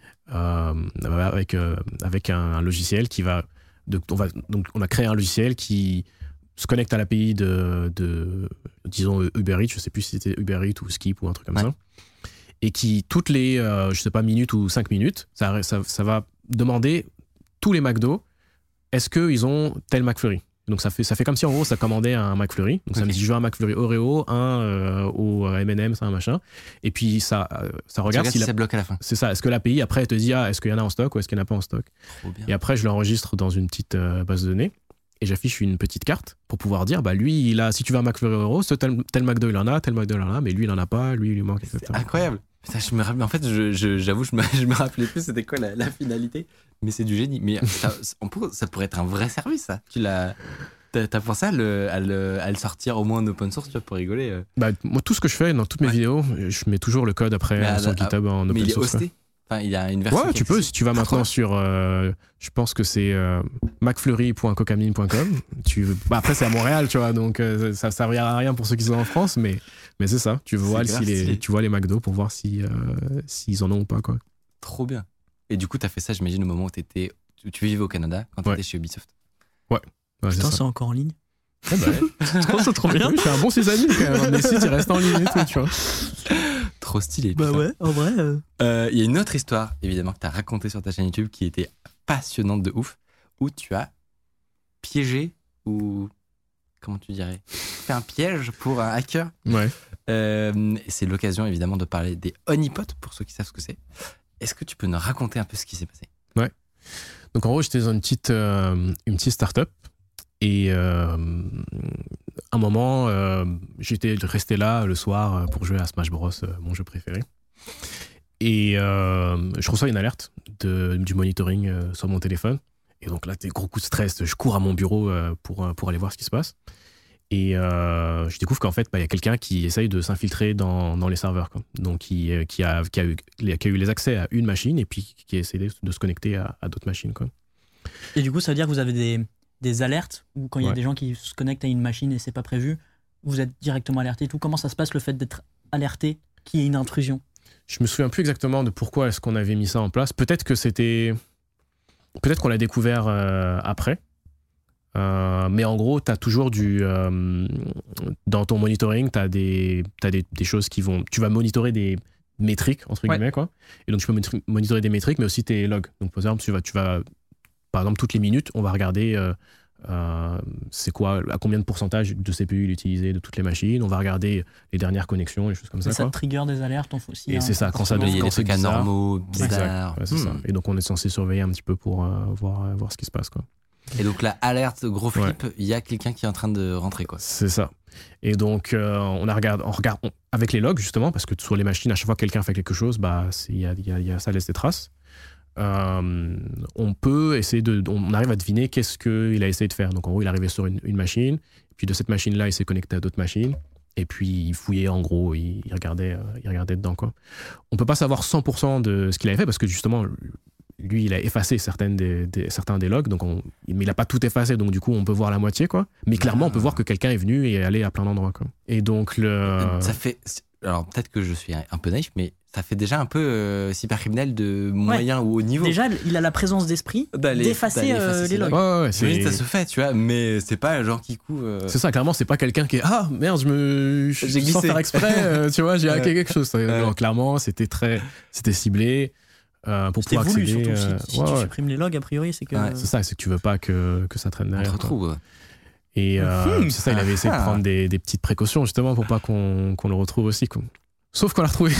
euh, avec euh, avec un, un logiciel qui va, de, on va, donc on a créé un logiciel qui se connecte à l'A P I de, de disons Uber Eats, je sais plus si c'était Uber Eats ou Skip ou un truc comme Ouais. ça, et qui toutes les euh, je sais pas minutes ou cinq minutes, ça, ça, ça va demander tous les McDo, est-ce qu'ils ont tel McFlurry. Donc ça fait, ça fait comme si en gros ça commandait un McFlurry. Donc ça Ok. me dit je veux un McFlurry Oreo, un euh, au M and M's, un machin. Et puis ça, euh, ça Tu regarde regardes si si la- ça bloque à la fin. c'est ça. Est-ce que l'A P I après elle te dit ah est-ce qu'il y en a en stock ou est-ce qu'il n'y en a pas en stock. Trop bien. Et après je l'enregistre dans une petite euh, base de données et j'affiche une petite carte pour pouvoir dire bah lui il a si tu veux un McFlurry Oreo, ce tel, tel McDo il en a, tel McDo il en a, mais lui il en a pas, lui il lui manque, et cetera. C'est incroyable. Putain, je me rappelle, en fait, je- je- j'avoue, je me, je me rappelais plus c'était quoi la, la finalité. Mais c'est du génie. Mais ça, on pourrait- ça pourrait être un vrai service, ça. Tu l'as. T'as t'as pensé à le, à, le, à le sortir au moins en open source, tu vois, pour rigoler. euh. Bah, moi tout ce que je fais dans toutes mes Ouais. vidéos, je mets toujours le code après Mais à- sur à- GitHub en Mais open il est source. quoi. hosté. Enfin, il y a une version. Ouais, qui tu peux, existe. si tu vas maintenant Incroyable. sur, euh, je pense que c'est euh, macfleury point cocamine point com. Tu, bah après, c'est à Montréal, tu vois, donc euh, ça ne servira à rien pour ceux qui sont en France, mais Mais c'est ça, tu vois, C'est si grave les, stylé. tu vois les McDo pour voir si, euh, s'ils en ont ou pas, quoi. Trop bien. Et du coup, t'as fait ça, j'imagine, au moment où t'étais, tu, tu vivais au Canada, quand Ouais. t'étais chez Ubisoft. Ouais, c'est Putain, ça. c'est encore en ligne. Ah bah, ouais. C'est trop bien. Oui, je suis un bon sysadmin quand même. Mes sites, ils restent en ligne et tout, tu vois. Trop stylé. Bah putain. ouais, en vrai. euh, Euh, Il y a une autre histoire, évidemment, que t'as racontée sur ta chaîne YouTube qui était passionnante de ouf, où tu as piégé ou. Comment tu dirais fait un piège pour un hacker. Ouais. Euh, c'est l'occasion, évidemment, de parler des honeypots, pour ceux qui savent ce que c'est. Est-ce que tu peux nous raconter un peu ce qui s'est passé? Donc en gros, j'étais dans une petite, euh, une petite start-up. Et euh, un moment, euh, j'étais resté là le soir pour jouer à Smash Bros, euh, mon jeu préféré. Et euh, je reçois une alerte de, du monitoring euh, sur mon téléphone. Et donc là, des gros coups de stress. Je cours à mon bureau euh, pour, pour aller voir ce qui se passe. Et euh, je découvre qu'en fait, bah, y a quelqu'un qui essaye de s'infiltrer dans, dans les serveurs, quoi. Donc qui, qui, a, qui, a eu, qui a eu les accès à une machine et puis qui a essayé de se connecter à, à d'autres machines, quoi. Et du coup, ça veut dire que vous avez des, des alertes ou quand il y a Ouais. des gens qui se connectent à une machine et c'est pas prévu, vous êtes directement alerté et tout. Comment ça se passe le fait d'être alerté qu'il y ait une intrusion? Je me souviens plus exactement de pourquoi est-ce qu'on avait mis ça en place. Peut-être que c'était... Peut-être qu'on l'a découvert euh, après. Euh, mais en gros, tu as toujours du... Euh, dans ton monitoring, tu as, des, t'as des, des choses qui vont... Tu vas monitorer des métriques, entre Ouais. guillemets, quoi. Et donc, tu peux monitorer- monitorer des métriques, mais aussi tes logs. Donc, par exemple, tu vas... Tu vas par exemple, toutes les minutes, on va regarder... Euh, euh, c'est quoi, à combien de pourcentage de C P U il est utilisé de toutes les machines. On va regarder les dernières connexions, les choses comme ça. Et ça quoi. trigger des alertes. On faut aussi Et un c'est ça, quand ça Mais il y a quand des c'est trucs bizarre. anormaux, bizarres. Exact, ouais, c'est Hmm. ça. Et donc on est censé surveiller un petit peu pour euh, voir, euh, voir ce qui se passe, quoi. Et donc là, alerte, gros flip, il y a quelqu'un qui est en train de rentrer, quoi. C'est ça. Et donc euh, on a regardé, on regarde on- avec les logs justement, parce que sur les machines, à chaque fois que quelqu'un fait quelque chose, bah c'est- il y a, il y a- il y a- ça laisse des traces. Euh, on peut essayer de, on arrive à deviner qu'est-ce qu'il a essayé de faire. Donc en gros, il est arrivé sur une, une machine, puis de cette machine-là, il s'est connecté à d'autres machines. Et puis il fouillait, en gros, il, il regardait, euh, il regardait dedans, quoi. On peut pas savoir cent pour cent de ce qu'il avait fait parce que justement, lui, il a effacé certaines des, des- certains des logs, donc on, mais il a pas tout effacé, donc du coup, on peut voir la moitié, quoi. Mais clairement, on peut voir que quelqu'un est venu et est allé à plein d'endroits, quoi. Et donc le, Ça fait. Alors peut-être que je suis un un peu naïf, mais ça fait déjà un peu euh, cybercriminel de moyen ou haut niveau. Déjà, il a la présence d'esprit D'aller- d'effacer d'aller euh, effacer les ses logs. logs. ouais, ouais, ouais, J'imagine c'est, que ça se fait, tu vois, mais c'est pas un genre qui court. euh, c'est ça, clairement, c'est pas quelqu'un qui est ah merde, je me, je- J'ai sans glissé. faire exprès, euh, tu vois, j'ai Ouais. hacké quelque chose. Ouais. Non, clairement, c'était très, c'était ciblé euh, pour C'était pouvoir voulu, accéder. surtout. euh, si si ouais, tu ouais. supprimes les logs, a priori, c'est que. Ouais, C'est ça, c'est que tu veux pas que, que ça traîne On te derrière. quoi. retrouve. Et euh, Mhm. c'est ça, il avait essayé de Ah. prendre des, des petites précautions justement pour pas qu'on qu'on le retrouve aussi, quoi. Sauf qu'on l'a retrouvé.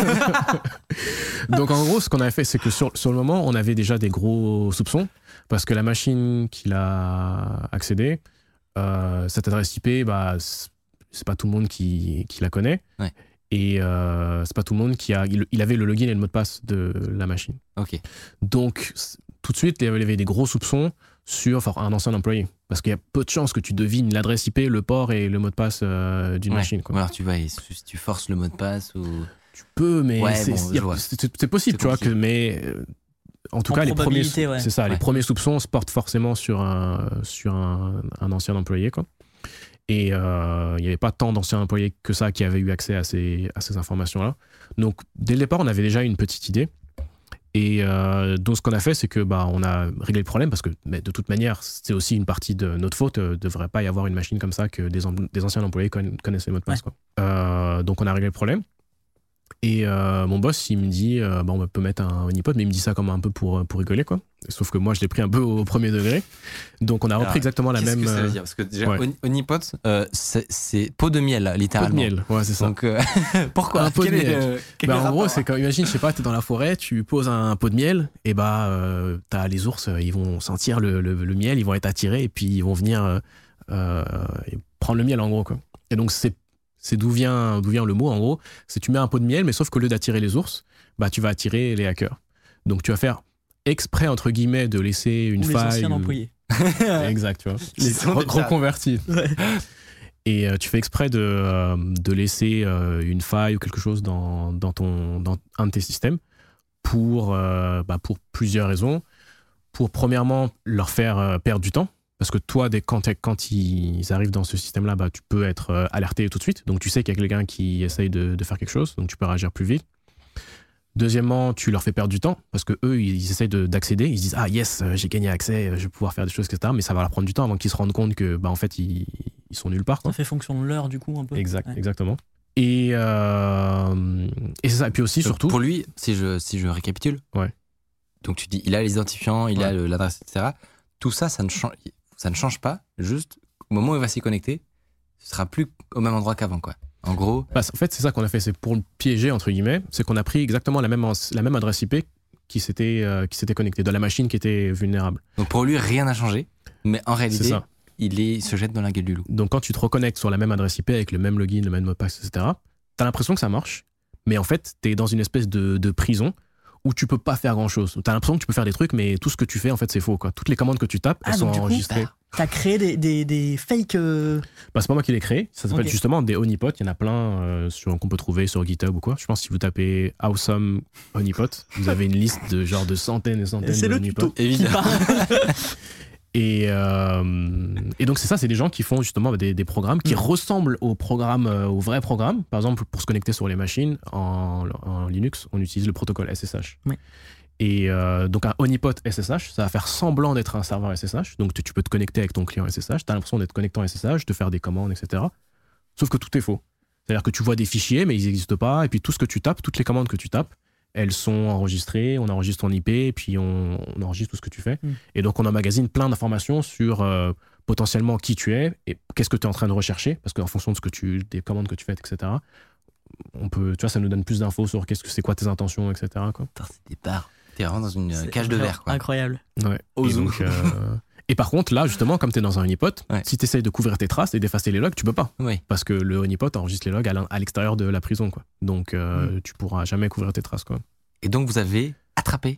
Donc en gros, ce qu'on avait fait, c'est que sur, sur le moment, on avait déjà des gros soupçons parce que la machine qu'il a accédé, euh, cette adresse I P, bah, c'est c'est pas tout le monde qui, qui la connaît. Ouais. Et euh, c'est pas tout le monde qui a. Il, il avait le login et le mot de passe de la machine. Ok. Donc, c- tout de suite, il y avait des gros soupçons sur enfin, un ancien employé. Parce qu'il y a peu de chances que tu devines l'adresse I P, le port et le mot de passe euh, d'une Ouais. machine, Ou quoi. alors tu vas, si tu forces le mot de passe ou. Tu peux, mais Ouais, c'est, bon, y a- je vois. c'est- c'est- c'est possible, C'est tu vois, que, compliqué. mais euh, en tout En cas, les premiers, probabilité, ouais. c'est ça, les Ouais. premiers soupçons se portent forcément sur un, sur un, un ancien employé, quoi. Et euh, il n'y avait pas tant d'anciens employés que ça qui avaient eu accès à ces, à ces informations-là. Donc, dès le départ, on avait déjà une petite idée. Et euh, donc, ce qu'on a fait, c'est que bah, on a réglé le problème parce que mais de toute manière, c'est aussi une partie de notre faute. Il ne devrait pas y avoir une machine comme ça que des, em- des anciens employés conna- connaissent les mots de passe, quoi. Euh, donc, on a réglé le problème. Et euh, mon boss, il me dit, euh, bah, on peut mettre un honeypot, mais il me dit ça comme un peu pour, pour rigoler, quoi. Sauf que moi, je l'ai pris un peu au premier degré. Donc, on a repris Alors, exactement la Qu'est-ce même. que ça veut euh, dire? Parce que déjà, ouais. hon- honeypot, euh, c'est c'est pot de miel, pot de littéralement. miel. Ouais, c'est ça. Donc, euh, pourquoi Un pot de Quel est miel. le- quel Bah, est le en gros, rapport c'est quand, imagine, je sais pas, t'es dans la forêt, tu poses un pot de miel, et bah, euh, t'as les ours, euh, ils vont sentir le, le, le miel, ils vont être attirés, et puis ils vont venir euh, euh, prendre le miel, en gros, quoi. Et donc, c'est, c'est d'où vient, d'où vient le mot, en gros. C'est tu mets un pot de miel, mais sauf qu'au lieu d'attirer les ours, bah, tu vas attirer les hackers. Donc, tu vas faire exprès, entre guillemets, de laisser une Ou les faille. anciens ou- employés. Exact, tu vois. Qui Les sont des re- reconvertis. Ouais. Et euh, tu fais exprès de, euh, de laisser euh, une faille ou quelque chose dans, dans, ton, dans un de tes systèmes pour, euh, bah, pour plusieurs raisons. Pour premièrement leur faire euh, perdre du temps. Parce que toi, dès, quand, quand ils arrivent dans ce système-là, bah, tu peux être euh, alerté tout de suite. Donc tu sais qu'il y a quelqu'un qui essaye de, de faire quelque chose, donc tu peux réagir plus vite. Deuxièmement, tu leur fais perdre du temps parce que eux, ils essayent de, d'accéder. Ils se disent ah yes, j'ai gagné accès, je vais pouvoir faire des choses, et cetera. Mais ça va leur prendre du temps avant qu'ils se rendent compte que bah en fait ils, ils sont nulle part. Quoi. Ça fait fonction de l'heure du coup un peu. Exact, Ouais. exactement. Et euh, et c'est ça. Et puis aussi Donc, surtout pour lui, si je si je récapitule. Ouais. Donc tu dis, il a les identifiants, il Ouais. a le- l'adresse, et cetera. Tout ça, ça ne change, ça ne change pas. Juste au moment où il va s'y connecter, ce sera plus au même endroit qu'avant, quoi. En gros, Bah, en fait, c'est ça qu'on a fait. C'est pour le piéger, entre guillemets. C'est qu'on a pris exactement la même, la même adresse I P qui s'était, euh, qui s'était connectée, de la machine qui était vulnérable. donc pour lui, rien n'a changé. Mais en C'est réalité, ça. il, est, il se jette dans la gueule du loup. Donc, quand tu te reconnectes sur la même adresse I P avec le même login, le même mot de passe, et cetera, t'as l'impression que ça marche. Mais en fait, t'es dans une espèce de, de prison où tu peux pas faire grand chose. T'as l'impression que tu peux faire des trucs, mais tout ce que tu fais, en fait, c'est faux, quoi. Toutes les commandes que tu tapes, Ah, elles sont donc, du coup, enregistrées. T'as créé des, des, des fakes. euh, Bah, c'est pas moi qui l'ai créé. Ça s'appelle Ok. justement des honeypots. Il y en a plein euh, sur, qu'on peut trouver sur GitHub ou quoi. Je pense que si vous tapez Awesome Honeypot, vous avez une liste de genre de centaines et centaines C'est de le honeypots. tuto. qui Évidemment. parle. Et, euh, et donc c'est ça, c'est des gens qui font justement des, des programmes qui Mm. ressemblent aux programmes, euh, aux vrais programmes. Par exemple, pour se connecter sur les machines en, en Linux, on utilise le protocole S S H. Oui. Et euh, donc un honeypot S S H, ça va faire semblant d'être un serveur S S H. Donc tu, tu peux te connecter avec ton client S S H, tu as l'impression d'être connecté en S S H, de faire des commandes, et cetera. Sauf que tout est faux. C'est-à-dire que tu vois des fichiers, mais ils n'existent pas. Et puis tout ce que tu tapes, toutes les commandes que tu tapes, elles sont enregistrées, on enregistre ton I P, et puis on, on enregistre tout ce que tu fais. Mm. Et donc on emmagasine plein d'informations sur euh, potentiellement qui tu es et qu'est-ce que tu es en train de rechercher, parce qu'en fonction de ce que tu, des commandes que tu fais, et cetera. On peut, tu vois, ça nous donne plus d'infos sur qu'est-ce que c'est quoi tes intentions, et cetera. Quoi. Putain, c'est des barres. T'es vraiment dans une euh, C'est cage de vraiment verre, quoi. Incroyable. Ouais. Au Et, zoo. donc, euh, et par contre, là, justement, comme tu es dans un honeypot, Ouais. si tu essayes de couvrir tes traces et d'effacer les logs, tu peux pas. Oui. Parce que le honeypot enregistre les logs à l'in- à l'extérieur de la prison. Quoi. Donc, euh, tu pourras jamais couvrir tes traces. Quoi. Et donc vous avez attrapé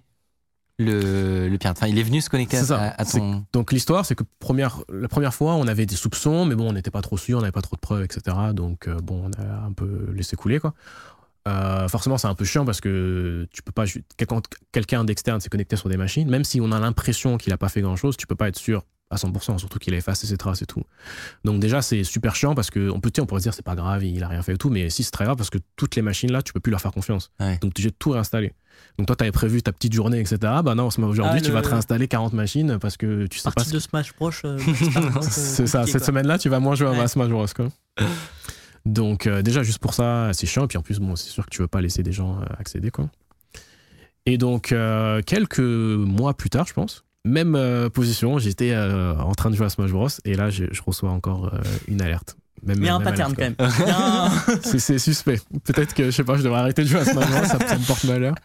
le, le pirate. Enfin, il est venu se connecter C'est à, ça. à- à ton. Donc l'histoire, c'est que première, la première fois, on avait des soupçons, mais bon, on n'était pas trop sûr, on n'avait pas trop de preuves, et cetera. Donc euh, bon, on a un peu laissé couler, quoi. Euh, forcément, c'est un peu chiant parce que tu peux pas, ju- quand quelqu'un d'externe s'est connecté sur des machines, même si on a l'impression qu'il a pas fait grand chose, tu peux pas être sûr à cent pour cent, surtout qu'il a effacé ses traces et tout. Donc déjà, c'est super chiant parce que on peut, tu sais, on pourrait se dire c'est pas grave, il a rien fait et tout, mais si c'est très grave parce que toutes les machines là, tu peux plus leur faire confiance. Ouais. Donc tu es obligé de tout réinstaller. Donc toi, tu avais prévu ta petite journée, et cetera. Bah non, aujourd'hui, Ah, tu le- vas te réinstaller quarante machines parce que tu sais pas Partie ce de Smash Bros. euh, c'est pas vraiment, c'est ça, compliqué, cette quoi. semaine-là, tu vas moins jouer Ouais. à Smash Bros. Quoi. Donc, euh, déjà, juste pour ça, c'est chiant. Et puis en plus, bon, c'est sûr que tu veux pas laisser des gens euh, accéder. Quoi. Et donc, euh, quelques mois plus tard, je pense, même euh, position, j'étais euh, en train de jouer à Smash Bros. Et là, je, je reçois encore euh, une alerte. Même, Il y a un même pattern alerte, quand même. Il y a un- quoi. C'est, c'est suspect. Peut-être que, je sais pas, je devrais arrêter de jouer à Smash Bros. ça, ça me porte malheur.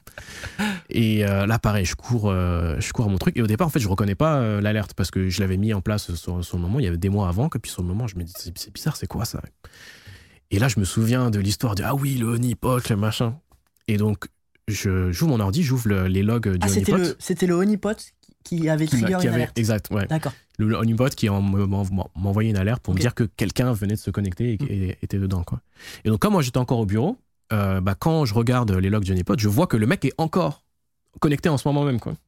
Et euh, là, pareil, je cours, euh, je cours à mon truc. Et au départ, en fait, je reconnais pas euh, l'alerte parce que je l'avais mis en place sur, sur le moment. Il y avait des mois avant. Et puis sur le moment, je me dis, c'est, c'est bizarre, c'est quoi ça? Et là, je me souviens de l'histoire de ah oui, le honeypot, le machin. Et donc, je, j'ouvre mon ordi, j'ouvre le- les logs du Ah, c'était honeypot. le, c'était le honeypot qui avait qui m'a- trigger qui une avait- alerte. exact, ouais. D'accord. Le, le honeypot qui en- m'en- m'en- m'envoyait une alerte pour Ok. me dire que quelqu'un venait de se connecter et, Mm. et était dedans. Quoi. Et donc, comme moi, j'étais encore au bureau, euh, bah, quand je regarde les logs du honeypot, je vois que le mec est encore connecté en ce moment même. Quoi.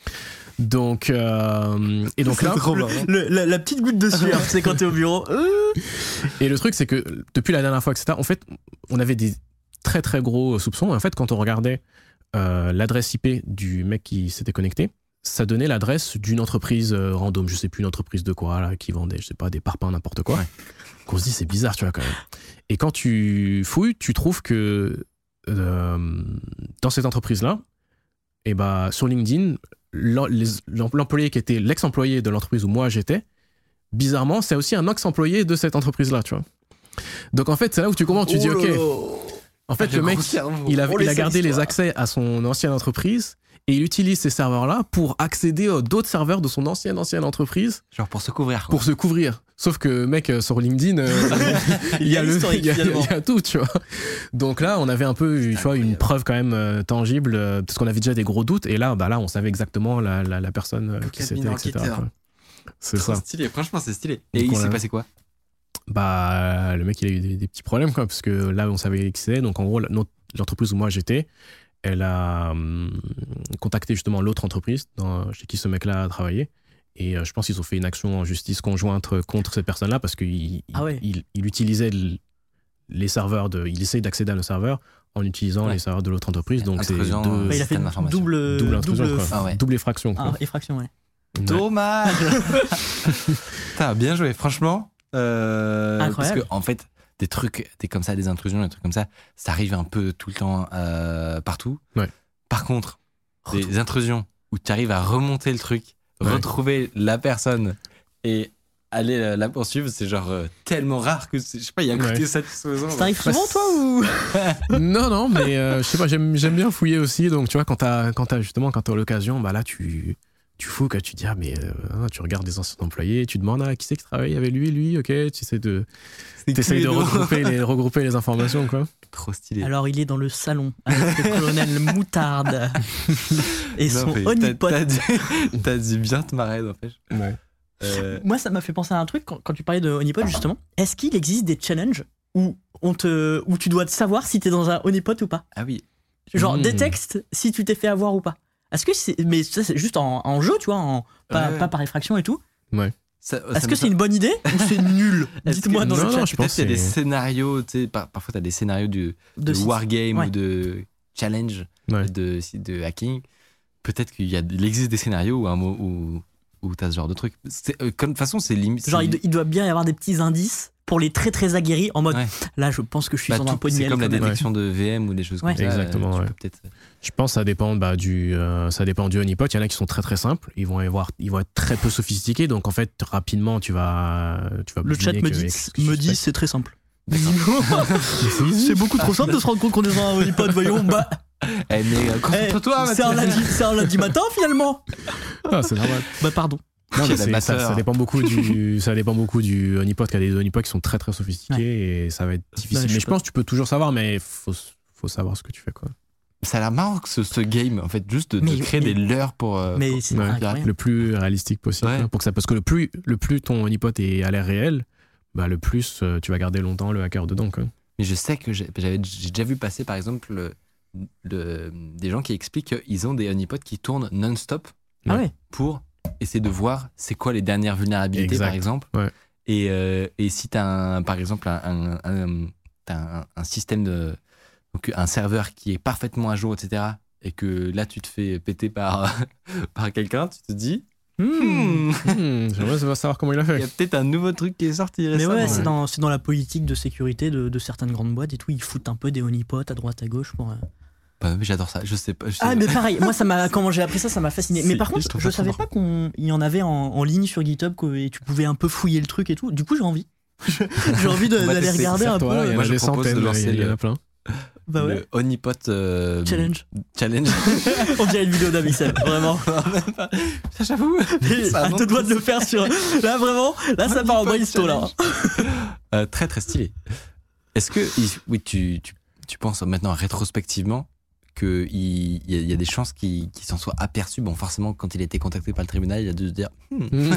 Donc, euh, et donc là, Le- la, la petite goutte de sueur, c'est quand t'es au bureau. Euh, et le truc, c'est que depuis la dernière fois, et cetera, en fait, on avait des très très gros soupçons. Et en fait, quand on regardait euh, l'adresse I P du mec qui s'était connecté, ça donnait l'adresse d'une entreprise euh, random, je sais plus, une entreprise de quoi, là, qui vendait, je sais pas, des parpaings, n'importe quoi. Ouais. Qu'on se dit, c'est bizarre, tu vois, quand même. Et quand tu fouilles, tu trouves que euh, dans cette entreprise-là, et bah, sur LinkedIn, l'em- les- l'em- l'employé qui était l'ex-employé de l'entreprise où moi j'étais, bizarrement, c'est aussi un ex-employé de cette entreprise-là, tu vois. Donc en fait, c'est là où tu comprends, tu dis, oh ok, là là. en fait, le mec, il a, On il les a sait, gardé les l'histoire. accès à son ancienne entreprise et il utilise ces serveurs-là pour accéder à d'autres serveurs de son ancienne ancienne entreprise Genre pour se couvrir. Quoi. pour se couvrir. Sauf que, mec, euh, sur LinkedIn, euh, il y a le, l'historique, il y a, finalement. il y a tout, tu vois. Donc là, on avait un peu, tu vois, une preuve quand même euh, tangible, euh, parce qu'on avait déjà des gros doutes. Et là, bah là, on savait exactement la, la, la personne euh, qui Cabinet c'était, et cetera. enquêteur. quoi. C'est Trop ça. stylé, franchement c'est stylé. Et Donc, il on s'est a- passé quoi? Bah, le mec, il a eu des, des petits problèmes, quoi, parce que là, on savait qui c'était. Donc, en gros, la- notre- l'entreprise où moi j'étais, elle a hum, contacté justement l'autre entreprise dans, chez qui ce mec-là a travaillé. Et euh, je pense qu'ils ont fait une action en justice conjointe contre cette personne-là parce qu'il Ah ouais. il, il utilisait le- les serveurs, de, il essaye d'accéder à nos serveurs en utilisant Ouais. les serveurs de l'autre entreprise. Donc c'est Intrusion, deux, Bah, il a fait système d'information. double, double intrusion, double, quoi. f- Ah ouais. double effraction. Quoi. ah, effraction, ouais. Ouais. Dommage. T'as bien joué, franchement. Euh, Incroyable. Parce que en fait, des trucs, des comme ça, des intrusions, des trucs comme ça, ça arrive un peu tout le temps euh, partout. Ouais. Par contre, des intrusions où tu arrives à remonter le truc, Ouais. retrouver la personne et aller la, la poursuivre, c'est genre euh, tellement rare que c'est- je sais pas, il y a un côté Ouais. satisfaisant. Ça t'arrive souvent, toi, ou Non, non, mais euh, je sais pas, j'aime, j'aime bien fouiller aussi. Donc, tu vois, quand t'as, quand t'as justement, quand t'as l'occasion, bah là, tu, tu fouilles, que tu dis, ah, mais euh, tu regardes des anciens employés, tu demandes, ah, qui c'est qui travaille avec lui, lui, ok, tu essaies de, t'essayes de regrouper les, regrouper les informations, quoi. Trop stylé. Alors, il est dans le salon avec le colonel Moutarde et Non, son mais t'as- honeypot. T'as dû, t'as dû bien te marrer, n'empêche. Ouais. Euh, Moi, ça m'a fait penser à un truc quand, quand tu parlais de honeypot, justement. Est-ce qu'il existe des challenges où, on te, où tu dois te savoir si t'es dans un honeypot ou pas? ah oui. Genre, Mmh. des textes si tu t'es fait avoir ou pas. Est-ce que c'est. Mais ça, c'est juste en, en jeu, tu vois, en, pas, Ouais. pas par effraction et tout. Ça- Est-ce ça que me- c'est une bonne idée ou c'est nul? Est-ce Dites-moi que- dans Non, le non, chat. je Peut-être pense qu'il y a que des c'est- scénarios, tu sais, par- parfois tu as des scénarios de, de de sites. wargame Ouais. ou de challenge, Ouais. de, de hacking. Peut-être qu'il y a, il existe des scénarios où, un mot- où, où tu as ce genre de truc. C'est- euh, comme de toute façon, c'est limite. Genre, c'est- il, do- il doit bien y avoir des petits indices pour les très très aguerris en mode Ouais. là, je pense que je suis bah, sur un tout- pot de c'est miel. comme la quand même. détection de V M ou des choses Ouais. comme ça. euh, Exactement, tu ouais. peux peut-être- Je pense que ça dépend, bah, du, euh, ça dépend du honeypot. Il y en a qui sont très très simples. Ils vont, avoir, ils vont être très peu sophistiqués. Donc en fait, rapidement, tu vas. Tu vas Le chat deviner me que- dit, que- me que- dit c'est très simple. c'est C'est beaucoup trop simple de se rendre compte qu'on est dans un honeypot, voyons. Bah, Eh, mais euh, eh, concentre-toi, c'est un, Mathieu. lundi, c'est un lundi matin finalement. Ah, c'est normal. Bah, pardon. Non, mais Quel c'est- ça, amateur. ça dépend beaucoup du, ça dépend beaucoup du honeypot. Il y a des honeypots qui sont très très sophistiqués et ça va être difficile. Bah, je mais sais je pas. pense que tu peux toujours savoir, mais faut, faut savoir ce que tu fais, quoi. Ça a l'air marrant que ce, ce game, en fait, juste de, de Mais- créer mais- des leurres pour. euh, Mais pour- c'est Ouais. incroyable. Le plus réalistique possible. Ouais. hein, pour que ça, parce que le plus, le plus ton honeypot est à l'air réel, bah, le plus euh, tu vas garder longtemps le hacker dedans, quoi. Mais je sais que j'ai j'avais- j'ai déjà vu passer, par exemple, le- le- des gens qui expliquent qu'ils ont des honeypots qui tournent non-stop Ah ouais. pour essayer de voir c'est quoi les dernières vulnérabilités, Exact. par exemple. Ouais. Et, euh, et si tu as, un, par exemple, un, un, un- t'as un- un système de. Donc, un serveur qui est parfaitement à jour, et cetera, et que là, tu te fais péter par, par quelqu'un, tu te dis. Hmm. Hmm, Hmm, J'aimerais savoir comment il a il y fait. a peut-être un nouveau truc qui est sorti Mais récemment. ouais, c'est ouais. dans, c'est dans la politique de sécurité de, de certaines grandes boîtes et tout. Ils foutent un peu des honeypots à droite à gauche pour. euh, Bah, mais j'adore ça, je sais pas. je sais Ah, pas. mais pareil, moi, ça m'a, quand j'ai appris ça, ça m'a fasciné. Mais C'est- par je contre, trouve je ça savais trop pas qu'il y en avait en, en ligne sur GitHub quoi, et tu pouvais un peu fouiller le truc et tout. Du coup, j'ai envie. j'ai envie de- On va d'aller tester, regarder un peu. Toi, il y en Moi, a je des propose de centaines, lancer il y en le- a plein. Bah ouais. Le honeypot euh, Challenge. challenge. On dirait une vidéo d'Amixel, vraiment. Ça, j'avoue. C'est un À nom deux de- doigts de le faire sur. Là, vraiment, là, ça part en Honeypot brainstorm là. challenge. Euh, très très stylé. Est-ce que il- oui tu, tu, tu penses maintenant rétrospectivement qu'il il y, a- il y a des chances qu'il qu'il s'en soit aperçu? Bon, forcément, quand il a été contacté par le tribunal, il a dû se dire hmm,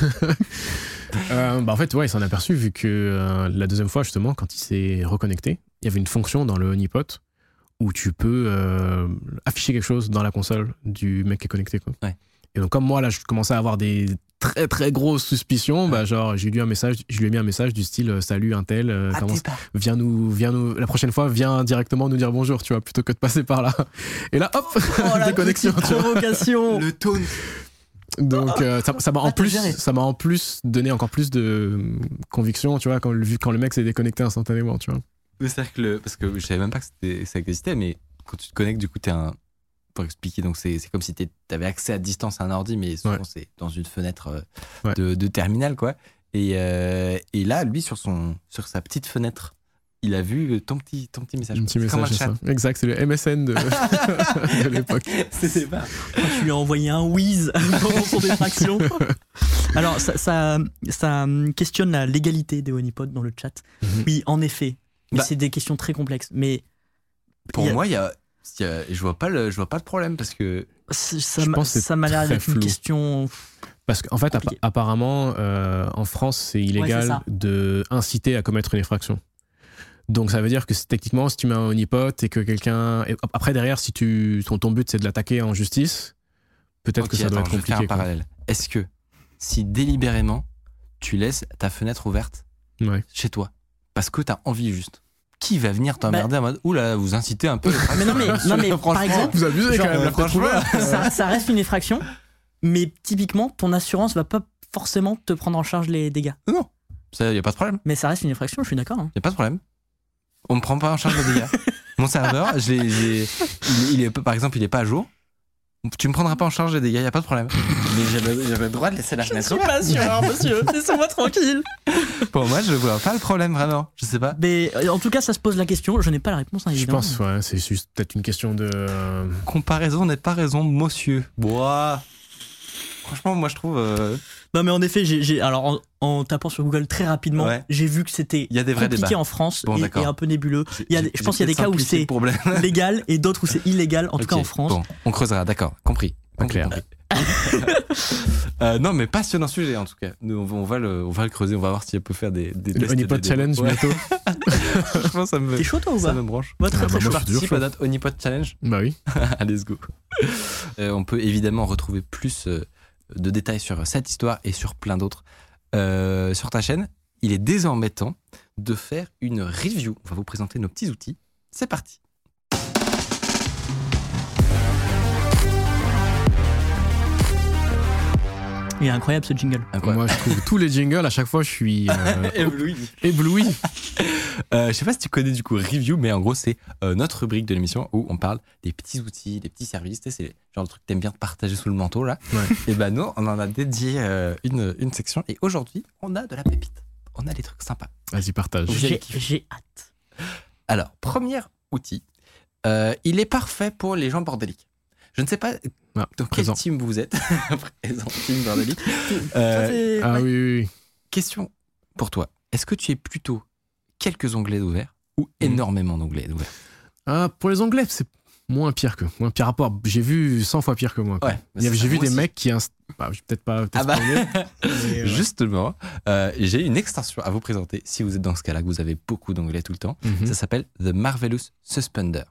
Euh, bah en fait, ouais, il s'en est aperçu vu que euh, la deuxième fois, justement, quand il s'est reconnecté, il y avait une fonction dans le honeypot où tu peux euh, afficher quelque chose dans la console du mec qui est connecté, quoi. Ouais. Et donc, comme moi, là, je commençais à avoir des très très grosses suspicions, bah, genre, j'ai lu un message, je lui ai mis un message du style euh, salut un tel, euh, ah, comment t'es pas. viens nous, viens nous, la prochaine fois, viens directement nous dire bonjour, tu vois, plutôt que de passer par là. Et là, hop, Oh la déconnexion, petite tu vois. provocation. Le taunt. Donc euh, ça ça m'a Ah, en t'as plus géré. ça m'a en plus donné encore plus de euh, conviction, tu vois, quand le, vu quand le mec s'est déconnecté instantanément, tu vois. C'est-à-dire que le- parce que je savais même pas que c'était- ça existait, mais quand tu te connectes, du coup, t'es un. Pour expliquer, donc c'est c'est comme si tu avais accès à distance à un ordi, mais souvent Ouais. c'est dans une fenêtre euh, Ouais. de, de terminal, quoi. Et, euh, et là, lui, sur, son, sur sa petite fenêtre, il a vu ton petit, ton petit message. Un petit C'est comme message, un c'est chat. ça. Exact, c'est le M S N de, de l'époque. C'était pas. Quand tu lui as envoyé un whiz dans son défraction. Alors, ça, ça, ça questionne la légalité des honeypots dans le chat. Mhm. Oui, en effet. Mais Bah. c'est des questions très complexes. Mais Pour il y a- moi, il y a, il y a- je vois pas le, je vois pas de problème parce que c'est- ça Je m'a pense que c'est ça m'a l'air très d'être une flou. question. Parce qu'en fait, appa- Compliqué. apparemment, euh, en France, c'est illégal Ouais, c'est ça. de inciter à commettre une effraction. Donc ça veut dire que c'est- techniquement, si tu mets un honeypot et que quelqu'un... et après, derrière, si tu, ton, ton but, c'est de l'attaquer en justice, peut-être Ok, que ça doit attends, être je vais faire compliqué. un quoi. parallèle. Est-ce que si délibérément tu laisses ta fenêtre ouverte Ouais. chez toi parce que t'as envie juste. Qui va venir t'emmerder en mode oula, vous incitez un peu. Mais non, mais, non, mais par Franchement, exemple, Vous abusez Genre, quand même, euh, la fenêtre franchement, ouverte. ça, ça reste une effraction, mais typiquement, ton assurance va pas forcément te prendre en charge les dégâts. non, ça y a pas de problème. Mais ça reste une effraction, je suis d'accord. hein. Y a pas de problème. On me prend pas en charge les dégâts. Mon serveur, je l'ai- j'ai- il, il est par exemple, il est pas à jour. Tu me prendras pas en charge les dégâts, y a pas de problème. Mais j'avais j'avais le droit de laisser la fenêtre ouverte. pas assureur, monsieur. Laissez-moi tranquille. Pour moi, je vois pas le problème vraiment. Je sais pas. Mais euh, en tout cas, ça se pose la question. Je n'ai pas la réponse, hein, Je évidemment. pense, ouais, c'est juste peut-être une question de. euh, Comparaison n'est pas raison, monsieur. Bois. Franchement, moi je trouve. euh, Non, mais en effet, j'ai, j'ai- alors en, en tapant sur Google très rapidement, Ouais. j'ai vu que c'était Il y a des vrais compliqué débats. en France Bon, et, d'accord. et un peu nébuleux. j'ai- Il y a j'ai- des- je j'ai pense qu'il y a des peut-être cas où simplifié c'est le problème. légal et d'autres où c'est illégal, en tout cas Ok, en France. Bon, on creusera, d'accord, compris. Pas Compris, clair. compris. Euh, non, mais passionnant sujet en tout cas. Nous, on va, on va le, on va le creuser, on va voir si elle peut faire des, des Le tests et Honeypot des Challenge démos. Ouais. bientôt. Franchement, ça me, T'es chaud toi ou ça pas me branche. Ouais, très Ah, très bah, chaud. moi, je suis toujours Participe chaud. à notre Honeypot Challenge. Bah oui. Allez, let's go. Euh, on peut évidemment retrouver plus euh, de détails sur cette histoire et sur plein d'autres euh, sur ta chaîne. Il est désormais temps de faire une review. On va vous présenter nos petits outils. C'est parti. Il est incroyable ce jingle. Incroyable. Moi, je trouve tous les jingles, à chaque fois, je suis euh, Ébloui. ébloui. Euh, je sais pas si tu connais du coup Review, mais en gros c'est euh, notre rubrique de l'émission où on parle des petits outils, des petits services. Tu sais, c'est le genre de truc que t'aimes bien te partager sous le manteau là. Ouais. Et ben nous on en a dédié euh, une, une section et aujourd'hui on a de la pépite. On a des trucs sympas. Vas-y, partage. Vous allez J'ai, kiffer. j'ai hâte. Alors premier outil, euh, il est parfait pour les gens bordéliques. Je ne sais pas Ah, dans présent. quel team vous êtes. Présent team bordélique. Toi, Euh, t'es- Ah ouais. oui, oui, oui. question pour toi. Est-ce que tu es plutôt quelques onglets ouverts ou Mhm. énormément d'onglets ouverts? Ah, pour les onglets, c'est moins pire que. Moins pire rapport. J'ai vu cent fois pire que moi. quoi. Ouais, Il y avait- c'est J'ai ça, vu moi des aussi. mecs qui. inst- Bah, je vais peut-être pas. peut-être Ah bah. spoiler, mais, euh, Justement, euh, j'ai une extension à vous présenter si vous êtes dans ce cas-là, que vous avez beaucoup d'onglets tout le temps. mhm. Ça s'appelle The Marvelous Suspender.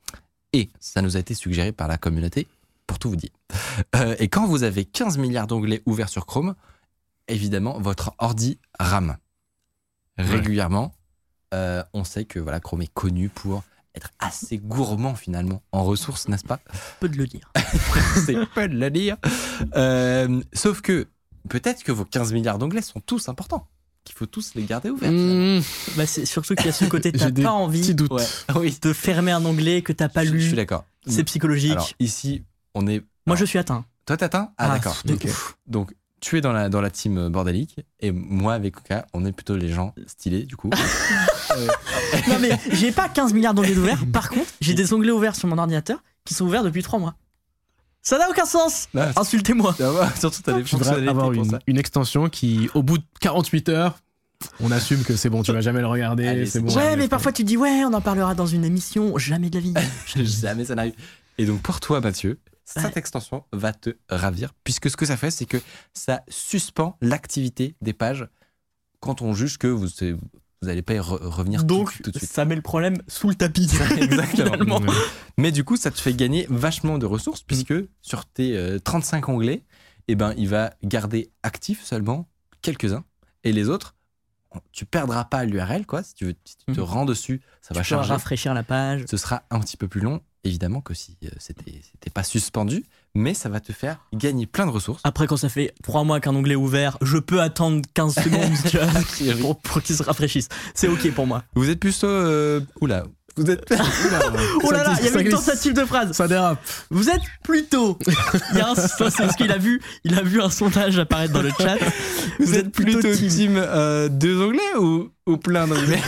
Et ça nous a été suggéré par la communauté, pour tout vous dire. Euh, et quand vous avez quinze milliards d'onglets ouverts sur Chrome, évidemment, votre ordi rame. Régulièrement, euh, on sait que voilà, Chrome est connu pour être assez gourmand finalement en ressources, n'est-ce pas? Peu de le dire. C'est peu de le dire. Euh, sauf que peut-être que vos quinze milliards d'onglets sont tous importants, qu'il faut tous les garder ouverts. finalement. Mmh, Bah, c'est surtout qu'il y a ce côté, t'as J'ai des pas envie petits doutes. Ouais, oui, de fermer un onglet que t'as pas je, lu. je suis d'accord. C'est psychologique. Alors ici, on est. Moi, alors, je suis atteint. Toi, t'atteins? Ah, d'accord. de Ok. ouf. Donc, tu es dans la, dans la team bordélique et moi, avec Oka, on est plutôt les gens stylés, du coup. Euh, Non, mais j'ai pas quinze milliards d'onglets ouverts. Par contre, j'ai des onglets ouverts sur mon ordinateur qui sont ouverts depuis trois mois. Ça n'a aucun sens. là, Insultez-moi. tu vas voir, surtout, t'as des Tu devrais fonctionnalités avoir pour une, ça. une extension qui, au bout de quarante-huit heures, on assume que c'est bon, tu vas jamais le regarder. Allez, c'est c'est bon. bon. Ouais, allez, mais faut- parfois tu dis ouais, on en parlera dans une émission. Jamais de la vie. Jamais ça n'arrive. Et donc, pour toi, Mathieu, cette Ouais. extension va te ravir, puisque ce que ça fait, c'est que ça suspend l'activité des pages quand on juge que vous vous n'allez pas y re- revenir Donc, tout, tout de suite. ça met le problème sous le tapis. Exactement. Finalement. Ouais. Mais du coup, ça te fait gagner vachement de ressources, puisque sur tes euh, trente-cinq onglets, eh ben, il va garder actifs seulement quelques-uns, et les autres, tu perdras pas l'U R L, quoi. Si tu, veux, si tu te Mhm. rends dessus, ça va Tu peux charger. rafraîchir la page. Ce sera un petit peu plus long, évidemment, que si euh, c'était c'était pas suspendu, mais ça va te faire gagner plein de ressources. Après, quand ça fait trois mois qu'un onglet est ouvert, je peux attendre quinze secondes tu vois, A priori. pour, pour qu'il se rafraîchisse. C'est ok pour moi. Vous êtes plutôt. Euh... Oula. Vous êtes. Oh là là, il y ça avait une glisse. tentative de phrase. Ça dérape. Vous êtes plutôt. Il y a un, ça, c'est ce qu'il a vu. Il a vu un sondage apparaître dans le chat. Vous, êtes plutôt, team. team euh, deux onglets ou, ou plein d'onglets?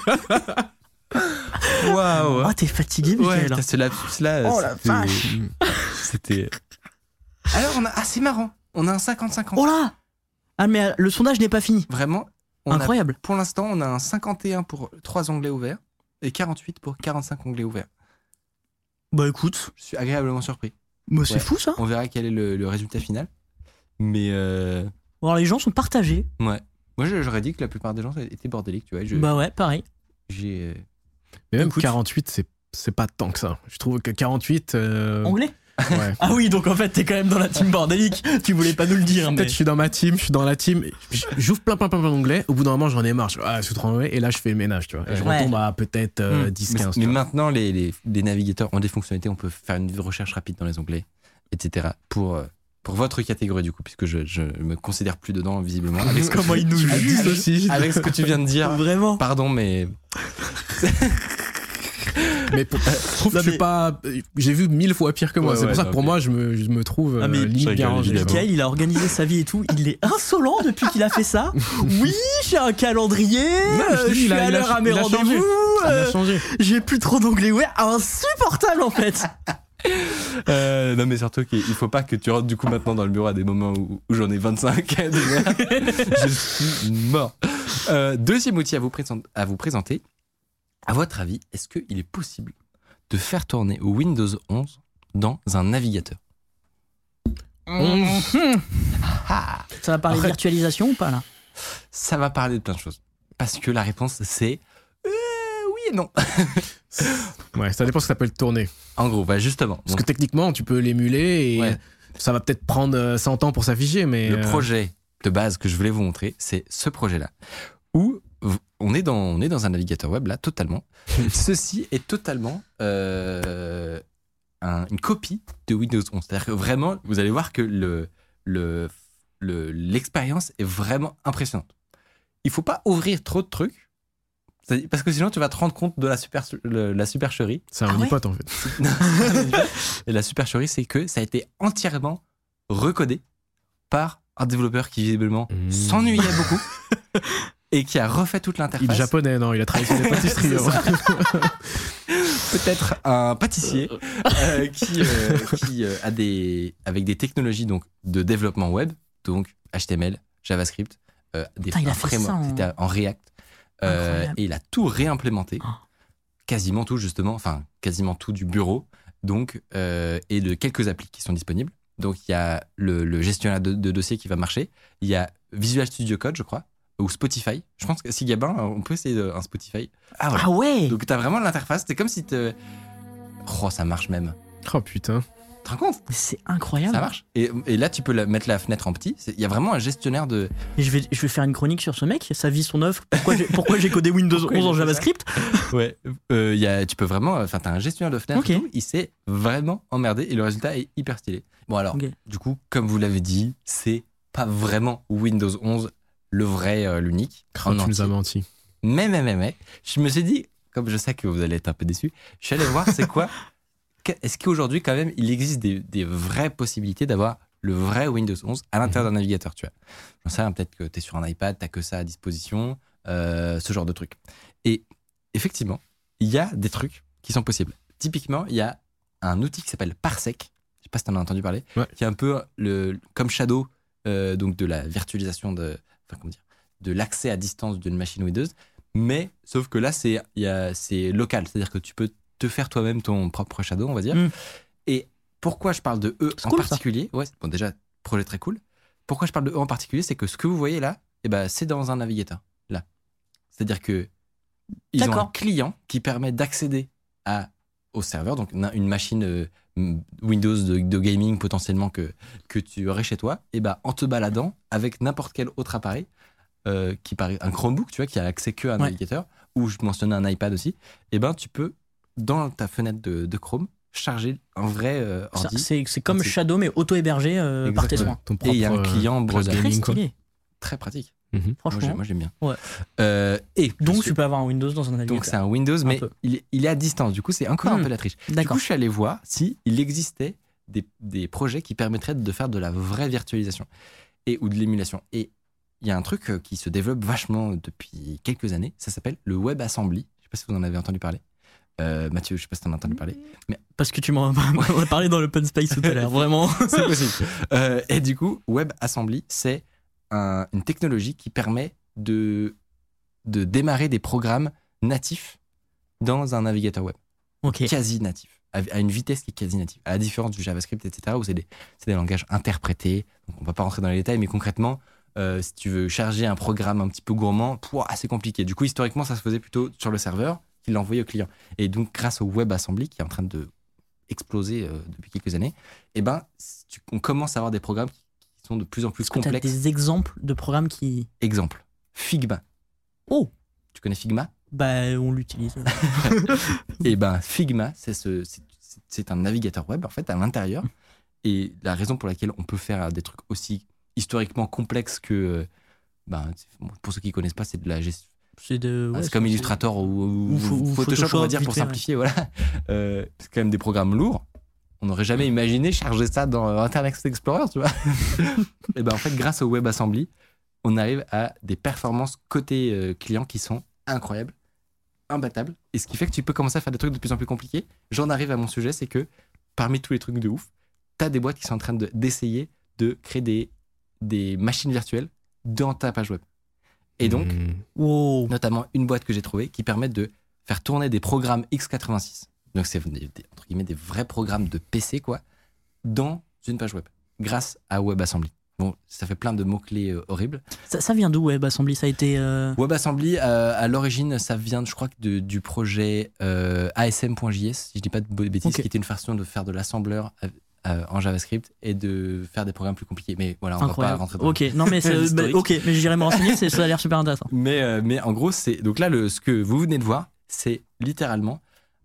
Waouh! Oh, t'es fatigué, Ouais, Michael. t'as ce lapsus-là. Oh la c'était- vache. C'était. Alors, on a. Ah, c'est marrant. On a un cinquante cinquante. Oh là. Ah, mais euh, le sondage n'est pas fini. Vraiment. On a- Incroyable. pour l'instant, on a un cinquante et un pour trois onglets ouverts et quarante-huit pour quarante-cinq onglets ouverts. Bah écoute, Je suis agréablement surpris. bah, c'est Ouais. fou ça. On verra quel est le, le résultat final. Mais euh, Alors les gens sont partagés. ouais. Moi, je- j'aurais dit que la plupart des gens étaient bordéliques, tu vois. Je- Bah ouais, pareil. j'ai. euh, Mais même Écoute. quarante-huit, c'est c'est pas tant que ça. Je trouve que quarante-huit. euh, Anglais. Ouais. Ah oui, donc en fait, t'es quand même dans la team bordélique. Tu voulais pas nous le dire, mais. Peut-être je suis dans ma team, je suis dans la team, j'ouvre plein plein plein plein d'onglets, au bout d'un moment j'en ai marre, je, ah, je suis trop ennuyé, et là je fais le ménage, tu vois. Et je Ouais. retombe à peut-être euh, Mmh. dix Mais, quinze. mais maintenant, les, les, les navigateurs ont des fonctionnalités. On peut faire une recherche rapide dans les onglets, et cetera. Pour, euh, pour votre catégorie, du coup, puisque je, je me considère plus dedans, visiblement. Avec ce que, Comment il nous Ah, juge dix aussi. avec ce que tu viens de dire. Vraiment. Pardon, mais. Mais pour- je trouve que Non, je suis mais- pas. J'ai vu mille fois pire que moi. Ouais, c'est ouais, pour ça non, que pour mais- moi, je me, je me trouve Ah, mais euh, je limite bien rigole, rangé. évidemment. Mickaël, il a organisé sa vie et tout. Il est insolent depuis qu'il a fait ça. Oui, j'ai un calendrier. Non, je euh, te je dis, suis il a- à il a- l'heure à mes il a changé. rendez-vous. Il a euh, changé. J'ai plus trop d'onglets. Ouais, insupportable en fait. Euh, non, mais surtout qu'il faut pas que tu rentres du coup maintenant dans le bureau à des moments où, où j'en ai vingt-cinq. Je suis mort. Euh, deuxième outil à vous, présent- à vous présenter. À votre avis, est-ce qu'il est possible de faire tourner Windows onze dans un navigateur? Ça va parler Après- de virtualisation ou pas là? Ça va parler de plein de choses. Parce que la réponse, c'est euh, oui et non. Ouais, ça dépend ce que ça peut être tourné. En gros, bah justement. Parce Donc, que techniquement, tu peux l'émuler et Ouais. ça va peut-être prendre euh, cent ans pour s'afficher, mais. le euh, projet de base que je voulais vous montrer, c'est ce projet-là. Où v- on est dans, on est dans un navigateur web, là, totalement. Ceci est totalement euh, un- une copie de Windows onze. C'est-à-dire que vraiment, vous allez voir que le, le, le- l'expérience est vraiment impressionnante. Il faut pas ouvrir trop de trucs, c'est- parce que sinon tu vas te rendre compte de la, super, le- la supercherie. C'est un Ah ouais unipote en fait. Et la supercherie, c'est que ça a été entièrement recodé par un développeur qui visiblement Mmh. s'ennuyait beaucoup et qui a refait toute Il est l'interface. japonais, non, il a travaillé sur des pâtisseries. C'est hein. Peut-être un pâtissier euh, qui, euh, qui euh, a des avec des technologies donc de développement web, donc H T M L, JavaScript, euh, des Putain, il a un fait framework, ça en- c'était en React, euh, Incroyable. et il a tout réimplémenté, Oh. quasiment tout justement, enfin quasiment tout du bureau, donc euh, et de quelques applis qui sont disponibles. Donc il y a le, le gestionnaire de, de dossiers qui va marcher, il y a Visual Studio Code, je crois, ou Spotify. Je pense que si Gabin, on peut essayer de- un Spotify. Ah voilà. Ah ouais. Donc t'as vraiment l'interface, c'est comme si te... Oh, ça marche même. Oh putain. Tu te rends compte? C'est incroyable. Ça marche. Et, et là, tu peux la- mettre la fenêtre en petit. C'est- Il y a vraiment un gestionnaire de... Et je vais, je vais faire une chronique sur ce mec, sa vie, son œuvre. Pourquoi j'ai, pourquoi j'ai codé Windows Pourquoi onze il a en fait ça JavaScript? Ouais. Euh, il y a, tu peux vraiment... Enfin, t'as un gestionnaire de fenêtres Ok. et tout. Il s'est vraiment emmerdé et le résultat est hyper stylé. Bon alors, Ok. du coup, comme vous l'avez dit, c'est pas vraiment Windows onze le vrai, euh, l'unique. Oh, en tu nous entier. as menti. Mais, mais, mais, mais, je me suis dit, comme je sais que vous allez être un peu déçus, je suis allé voir c'est quoi. que- Est-ce qu'aujourd'hui, quand même, il existe des, des vraies possibilités d'avoir le vrai Windows onze à l'intérieur d'un navigateur, tu vois? J'en sais rien, peut-être que tu es sur un iPad, tu que ça à disposition, euh, ce genre de trucs. Et effectivement, il y a des trucs qui sont possibles. Typiquement, il y a un outil qui s'appelle Parsec, je sais pas si tu en as entendu parler, Ouais. qui est un peu le, comme Shadow, euh, donc de la virtualisation de, enfin, comment dire, de l'accès à distance d'une machine Windows, mais sauf que là, c'est, il y a, c'est local, c'est-à-dire que tu peux te faire toi-même ton propre Shadow, on va dire. Mm. Et pourquoi je parle de eux C'est en cool, ça. particulier? Ouais, bon, déjà, projet très cool. Pourquoi je parle de eux en particulier, c'est que ce que vous voyez là, eh ben, c'est dans un navigateur, là. C'est-à-dire que ils ont un D'accord. client qui permet d'accéder à, au serveur, donc une, une machine euh, Windows de, de gaming potentiellement que, que tu aurais chez toi, et ben, en te baladant avec n'importe quel autre appareil, euh, qui paraît un Chromebook, tu vois, qui a accès que à un Ouais. navigateur, ou je mentionnais un iPad aussi, et ben, tu peux, dans ta fenêtre de, de Chrome, charger un vrai euh, Ça, ordi. C'est, c'est comme C'est- Shadow, mais auto-hébergé euh, par tes Exactement. soins. Ton Et il y a un propre, client euh, browser. cloud Très gaming, quoi. stylé, Très pratique. Mhm. Moi, franchement. j'ai- moi, j'aime bien. Ouais. Euh, et Donc puisque- tu peux avoir un Windows dans un navigateur. donc c'est un Windows, mais peu. il est, il est à distance. Du coup, c'est encore un Hmm. peu la triche. Du D'accord. coup, je suis allé voir si il existait des, des projets qui permettraient de faire de la vraie virtualisation et ou de l'émulation. Et il y a un truc euh, qui se développe vachement depuis quelques années. Ça s'appelle le WebAssembly. Je sais pas si vous en avez entendu parler. Euh, Mathieu, je sais pas si tu en as entendu parler. Parce que tu m'en m'en as parlé dans l'open space tout à l'heure, vraiment. C'est possible. Euh, et du coup, WebAssembly, c'est un- une technologie qui permet de, de démarrer des programmes natifs dans un navigateur web. Ok. Quasi natif, à à une vitesse qui est quasi native, à la différence du JavaScript, et cetera, où c'est des, c'est des langages interprétés. Donc on va pas rentrer dans les détails, mais concrètement, euh, si tu veux charger un programme un petit peu gourmand, pouah, c'est compliqué. Du coup, historiquement, ça se faisait plutôt sur le serveur qui l'envoyait au client. Et donc, grâce au WebAssembly, qui est en train de explosé euh, depuis quelques années, et ben, tu, on commence à avoir des programmes qui, qui sont de plus en plus Est-ce que t'as complexes. des exemples de programmes qui... Exemple, Figma. Oh, Tu connais Figma? bah on l'utilise. Et ben, Figma, c'est, ce, c'est, c'est un navigateur web en fait à l'intérieur. Et la raison pour laquelle on peut faire des trucs aussi historiquement complexes que, ben, pour ceux qui connaissent pas, c'est de la gestion. C'est, de, ouais, c'est comme Illustrator ou, ou, ou Pho- ou Photoshop, Photoshop, on va dire, vite pour fait, simplifier. Voilà. Euh, c'est quand même des programmes lourds. On n'aurait jamais imaginé charger ça dans Internet Explorer, tu vois. Et ben en fait, grâce au WebAssembly, on arrive à des performances côté euh, client qui sont incroyables, imbattables. Et ce qui fait que tu peux commencer à faire des trucs de plus en plus compliqués. J'en arrive à mon sujet, c'est que parmi tous les trucs de ouf, t'as des boîtes qui sont en train de, d'essayer de créer des, des machines virtuelles dans ta page web. Et donc, Mmh. Wow. notamment une boîte que j'ai trouvée qui permet de faire tourner des programmes x quatre-vingt-six. Donc, c'est des, des- entre guillemets des vrais programmes de P C, quoi, dans une page web, grâce à WebAssembly. Bon, ça fait plein de mots-clés euh, horribles. Ça, ça vient d'où WebAssembly? Ça a été. euh, WebAssembly, euh, à l'origine, ça vient, je crois, que de- du projet euh, A S M point J S, si je dis pas de b- bêtises, Ok. qui était une façon de faire de l'assembleur euh, euh, en JavaScript et de faire des programmes plus compliqués. Mais voilà, on va pas Incroyable. rentrer dans Ok, non mais c'est, bah, l'historique. ok, mais j'irai me renseigner. c'est- Ça a l'air super intéressant. Mais, euh, mais en gros, c'est donc là, le, ce que vous venez de voir, c'est littéralement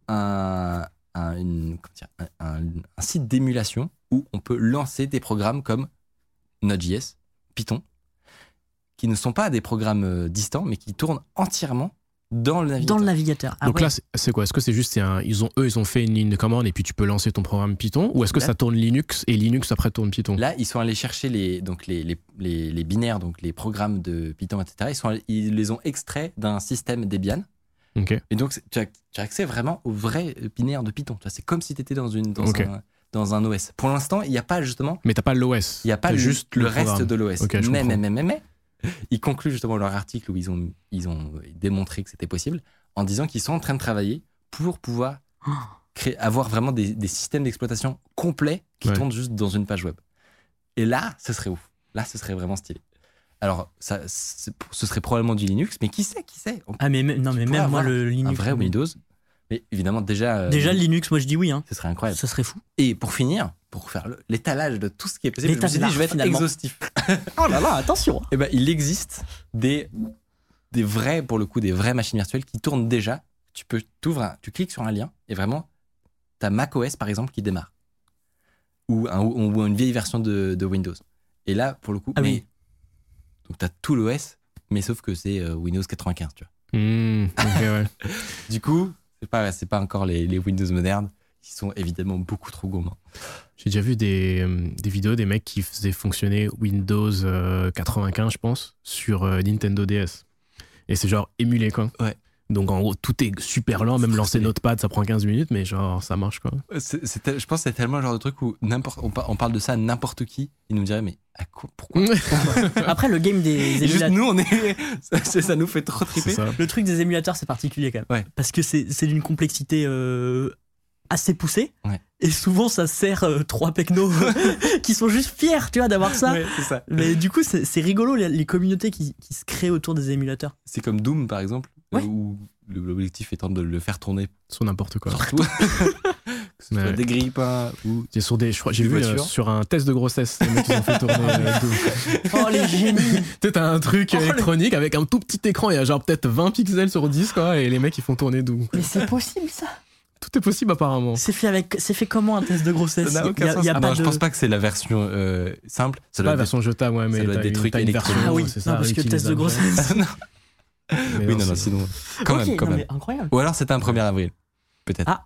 un, un, une- comment dire, un, un- un site d'émulation où on peut lancer des programmes comme Node.js, Python, qui ne sont pas des programmes euh, distants, mais qui tournent entièrement dans le navigateur. Dans le navigateur. Ah Donc ouais. là, c'est- c'est quoi? Est-ce que c'est juste, c'est un, ils ont, eux, ils ont fait une ligne de commande et puis tu peux lancer ton programme Python? Ou est-ce que Là- ça tourne Linux et Linux après tourne Python? Là, ils sont allés chercher les, donc les, les, les, les binaires, donc les programmes de Python, et cetera. Ils, sont allés- ils les ont extraits d'un système Debian. Ok. Et donc, c'est- tu as, tu as accès vraiment au vrai binaire de Python. Tu vois, c'est comme si tu étais dans, une, dans, Ok. un, dans un O S. Pour l'instant, il n'y a pas justement Mais t'as pas l'O S. il n'y a pas T'as le, juste le, le reste programme. de l'O S. Ok, je mais, mais, comprends. mais, mais, mais, ils concluent justement leur article où ils ont, ils ont démontré que c'était possible en disant qu'ils sont en train de travailler pour pouvoir créer, avoir vraiment des, des systèmes d'exploitation complets qui Ouais. tournent juste dans une page web. Et là, ce serait ouf. Là, ce serait vraiment stylé. Alors, ça, c'est- ce serait probablement du Linux, mais qui sait, qui sait On- Ah mais même- non mais tu même pourrais moi avoir le Linux. Un vrai Windows. Mais évidemment, déjà, euh, Déjà le Linux, moi je dis oui. Hein. ce serait incroyable. Ça serait fou. Et pour finir, pour faire le- l'étalage de tout ce qui est possible, je me suis dit, L'étalage, je vais être finalement. exhaustif. Oh là là, attention. Eh ben, il existe des, des vrais, pour le coup, des vraies machines virtuelles qui tournent déjà. Tu peux t'ouvres, un- tu cliques sur un lien et vraiment, t'as macOS par exemple qui démarre. Ou, un- ou une vieille version de, de Windows. Et là, pour le coup, Ah mais, oui. donc t'as tout l'O S, mais sauf que c'est euh, Windows quatre-vingt-quinze, tu vois. Mmh, ok, ouais. Du coup, c'est pas, c'est pas encore les, les Windows modernes, qui sont évidemment beaucoup trop gourmands. J'ai déjà vu des, euh, des vidéos des mecs qui faisaient fonctionner Windows euh, quatre-vingt-quinze, je pense, sur euh, Nintendo D S. Et c'est genre émulé, quoi. Ouais. Donc en gros, tout est super lent, même C'est lancer stylé. Notepad, ça prend quinze minutes, mais genre, ça marche, quoi. C'est, c'est tel- je pense que c'est tellement le genre de truc où n'importe, on, par- on parle de ça à n'importe qui, il nous dirait, mais à quoi, pourquoi Après le game des Et juste émulateurs. nous, on est, ça, c'est- ça nous fait trop C'est triper. ça. Le truc des émulateurs, c'est particulier quand même. Ouais. Parce que c'est, c'est d'une complexité euh, assez poussée. Ouais. Et souvent, ça sert euh, trois pecnos qui sont juste fiers, tu vois, d'avoir ça. Ouais, c'est ça. Mais du coup, c'est, c'est rigolo les, les communautés qui, qui se créent autour des émulateurs. C'est comme Doom, par exemple, Ouais. où le- l'objectif étant de le faire tourner Sur n'importe quoi. partout. que ce soit Ouais. des grippins ou. C'est sur des, je crois, j'ai Des vu euh, voitures. sur un test de grossesse, les mecs ils ont fait tourner euh, Doom. Oh les génies. Tu sais, t'as un truc Oh, les- électronique avec un tout petit écran, il y a genre peut-être vingt pixels sur dix, quoi, et les mecs ils font tourner Doom. Mais c'est possible ça. Tout est possible apparemment. C'est fait avec, c'est fait comment un test de grossesse? Ça n'a aucun Y a- sens. y a Ah pas non, de... je pense pas que c'est la version euh, simple. Ça C'est doit pas la être- version jetable, ouais, mais doit être t'as des une, trucs t'as une version, électroniques. Ah oui, c'est non, ça, parce que test de réutilisable. grossesse. non. Mais Oui, non, non, c'est- sinon. Quand Ok, même, quand non, même. mais incroyable. Ou alors c'était un premier avril. Peut-être. Ah.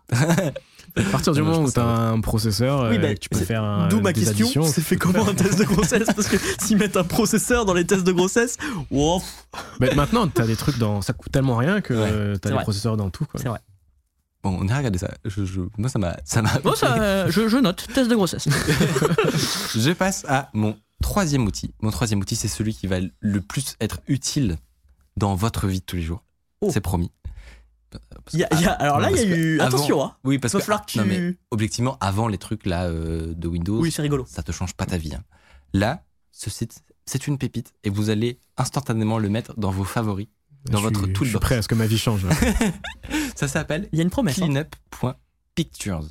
À partir du Non, je moment où pense t'as que ça un processeur, Oui, euh, bah, tu peux c'est- faire un, D'où ma des question, additions. c'est fait comment un test de grossesse? Parce que s'ils mettent un processeur dans les tests de grossesse, wow, Mais maintenant, t'as des trucs dans. Ça coûte tellement rien que Ouais. euh, C'est t'as des vrai. processeurs dans tout, quoi. c'est vrai. Bon, on a regardé ça. Je, je- moi, ça m'a. Ça m'a Bon, ça, euh, je, je note, test de grossesse. Je passe à mon troisième outil. Mon troisième outil, c'est celui qui va le plus être utile dans votre vie de tous les jours. Oh. C'est promis. Parce Il y a- il y a- alors là, il y a parce que eu. avant- Attention, hein. Oui, parce Va que. falloir que tu. Non, mais objectivement, avant les trucs là euh, de Windows, Oui, c'est rigolo. ça te change pas ta vie. hein. Là, ce site, c'est une pépite et vous allez instantanément le mettre dans vos favoris, dans Je votre suis- Je suis toolbox. prêt à ce que ma vie change. là. Ça s'appelle Il y a une promesse. hein. cleanup point pictures.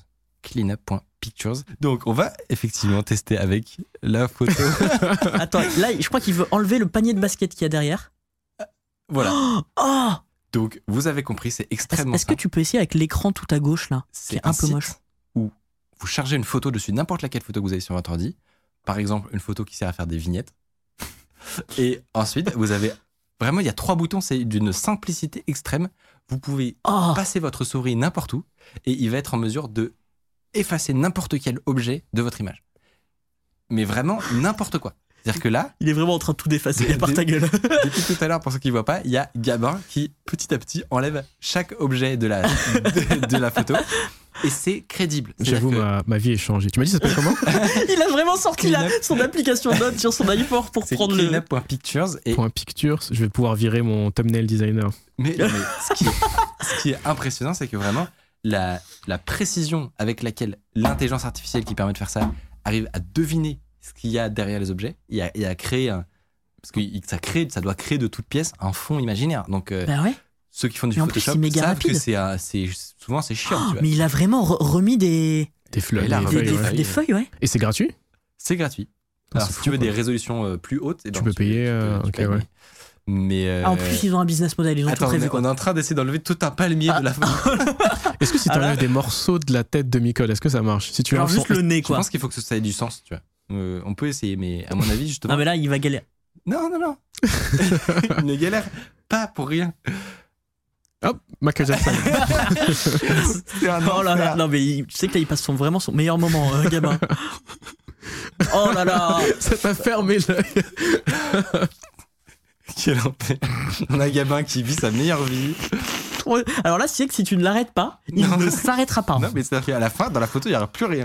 cleanup point pictures. Donc, on va effectivement tester avec la photo. Attends, là, je crois qu'il veut enlever le panier de basket qu'il y a derrière. Voilà. Oh Donc, vous avez compris, c'est extrêmement Est-ce, est-ce que tu peux essayer avec l'écran tout à gauche, là? C'est un, un peu site moche. Où vous chargez une photo dessus, n'importe laquelle photo que vous avez sur votre ordi. Par exemple, une photo qui sert à faire des vignettes. Et ensuite, vous avez... Vraiment, il y a trois boutons, c'est d'une simplicité extrême. Vous pouvez Oh passer votre souris n'importe où et il va être en mesure de effacer n'importe quel objet de votre image. Mais vraiment, n'importe quoi. C'est-à-dire que là, Il est vraiment en train de tout d'effacer Des- par ta gueule. depuis tout à l'heure, pour ceux qui ne voient pas, il y a Gabin qui, petit à petit, enlève chaque objet de la, de, de la photo. Et c'est crédible. C'est-à-dire J'avoue, que ma, ma vie est changée. Tu m'as dit, ça s'appelle comment? Il a vraiment sorti la- Cleanup. son application note sur son iPhone pour c'est prendre le... cleanup point pictures. Et Point pictures, je vais pouvoir virer mon thumbnail designer. Mais, non, mais ce, qui est, ce qui est impressionnant, c'est que vraiment, la, la précision avec laquelle l'intelligence artificielle qui permet de faire ça arrive à deviner ce qu'il y a derrière les objets et à, et à créer un. Parce que il- ça, crée, ça doit créer de toute pièce un fond imaginaire. Donc, euh, Bah ouais. ceux qui font du Et en plus, Photoshop c'est méga savent rapide. que c'est, un- c'est, souvent c'est chiant. tu vois. Mais il a vraiment re- remis des, Des fleurs, Et là, des des, feuilles, des- feuilles, ouais. des feuilles, ouais. Et c'est gratuit? C'est gratuit. Ah, Alors, c'est si fou, tu veux quoi. des résolutions euh, plus hautes, eh ben, Tu peux payer, euh, ok, payes, ouais. mais- Mais. euh, Ah, en plus, ils ont un business model, ils ont attends, tout prévu, on est- quoi. on est en train d'essayer d'enlever tout un palmier Ah. de la photo. Est-ce que si tu Ah là enlèves des morceaux de la tête de Micole, est-ce que ça marche? Si tu Alors, enlèves juste son- le nez, Je quoi. pense qu'il faut que ça ait du sens, tu vois. Euh, on peut essayer, mais à mon avis, justement. Ah, mais là, il va galérer. Non, non, non. Il ne galère pas pour rien. Hop, Michael Jackson. C'est un Oh là là, enfer. non, mais il- tu sais que là, il passe son, vraiment son meilleur moment, euh, Gabin. Oh là là. Ça t'a fermé l'œil. Quel enfer. On a Gabin qui vit sa meilleure vie. Trop- Alors là, c'est que si tu ne l'arrêtes pas, il Non. ne s'arrêtera pas. Non, mais c'est-à-dire qu'à la fin, dans la photo, il n'y aura plus rien.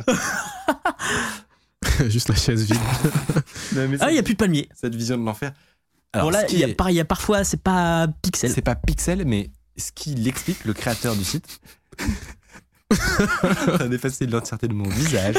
Juste la chaise vide. Non, mais Ah, il n'y a cette- plus de palmier. Cette vision de l'enfer. Alors, Bon, là, ce qui il y a, est- par- il y a parfois, c'est pas pixel. c'est pas pixel, mais ce qu'il explique, le créateur du site. Ça a effacé l'entièreté de mon visage.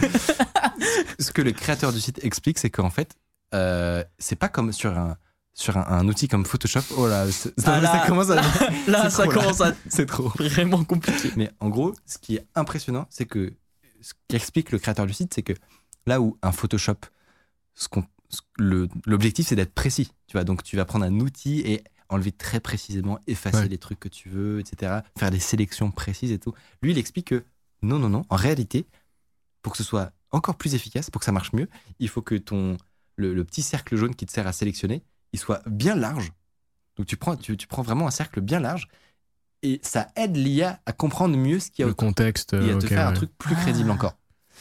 Ce que le créateur du site explique, c'est qu'en fait, euh, c'est pas comme sur un, sur un, un outil comme Photoshop. Oh là, c'est- Ah ça, là, ça commence à. Là, c'est ça trop, là. commence à C'est trop. vraiment compliqué. Mais en gros, ce qui est impressionnant, c'est que ce qu'explique le créateur du site, c'est que là où un Photoshop, ce qu'on- ce- le- l'objectif c'est d'être précis. Tu vois, donc tu vas prendre un outil et enlever très précisément, effacer Ouais. les trucs que tu veux, et cetera. Faire des sélections précises et tout. Lui, il explique que non, non, non. En réalité, pour que ce soit encore plus efficace, pour que ça marche mieux, il faut que ton le, le petit cercle jaune qui te sert à sélectionner, il soit bien large. Donc tu prends, tu, tu prends vraiment un cercle bien large et ça aide l'I A à comprendre mieux ce qu'il y a Le autour contexte. et à te ok, faire un ouais. truc plus Ah. crédible encore.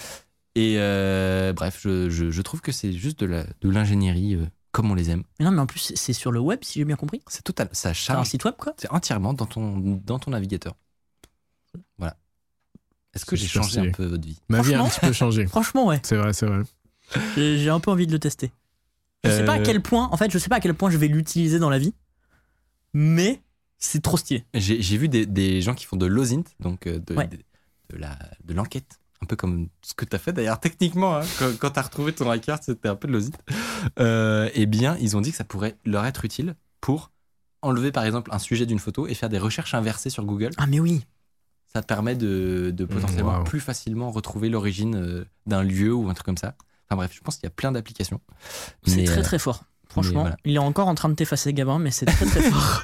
Et euh, bref, je, je, je trouve que c'est juste de la- de l'ingénierie euh, comme on les aime. Mais non, mais en plus, c'est sur le web, si j'ai bien compris. C'est total, ça C'est un charge, site web, quoi. c'est entièrement dans ton, dans ton navigateur. Voilà. Est-ce que C'est j'ai super changé stylé. un peu votre vie? Ma vie a un Franchement- petit peu changé. Franchement, ouais. C'est vrai, c'est vrai. J'ai j'ai un peu envie de le tester. Je sais pas à Euh, quel point, en fait, je sais pas à quel point je vais l'utiliser dans la vie, mais c'est trop stylé. J'ai j'ai vu des, des gens qui font de l'OSINT, donc euh, de, Ouais. de, de la, de l'enquête, un peu comme ce que tu as fait d'ailleurs techniquement, hein, quand, quand tu as retrouvé ton iCard, c'était un peu de l'OSINT. Euh, eh bien, ils ont dit que ça pourrait leur être utile pour enlever par exemple un sujet d'une photo et faire des recherches inversées sur Google. Ah, mais oui. Ça te permet de, de potentiellement wow. plus facilement retrouver l'origine euh, d'un lieu ou un truc comme ça. Enfin bref, je pense qu'il y a plein d'applications. C'est Mais, très euh, très fort. Franchement, voilà. il est encore en train de t'effacer, Gabin, mais c'est très très fort.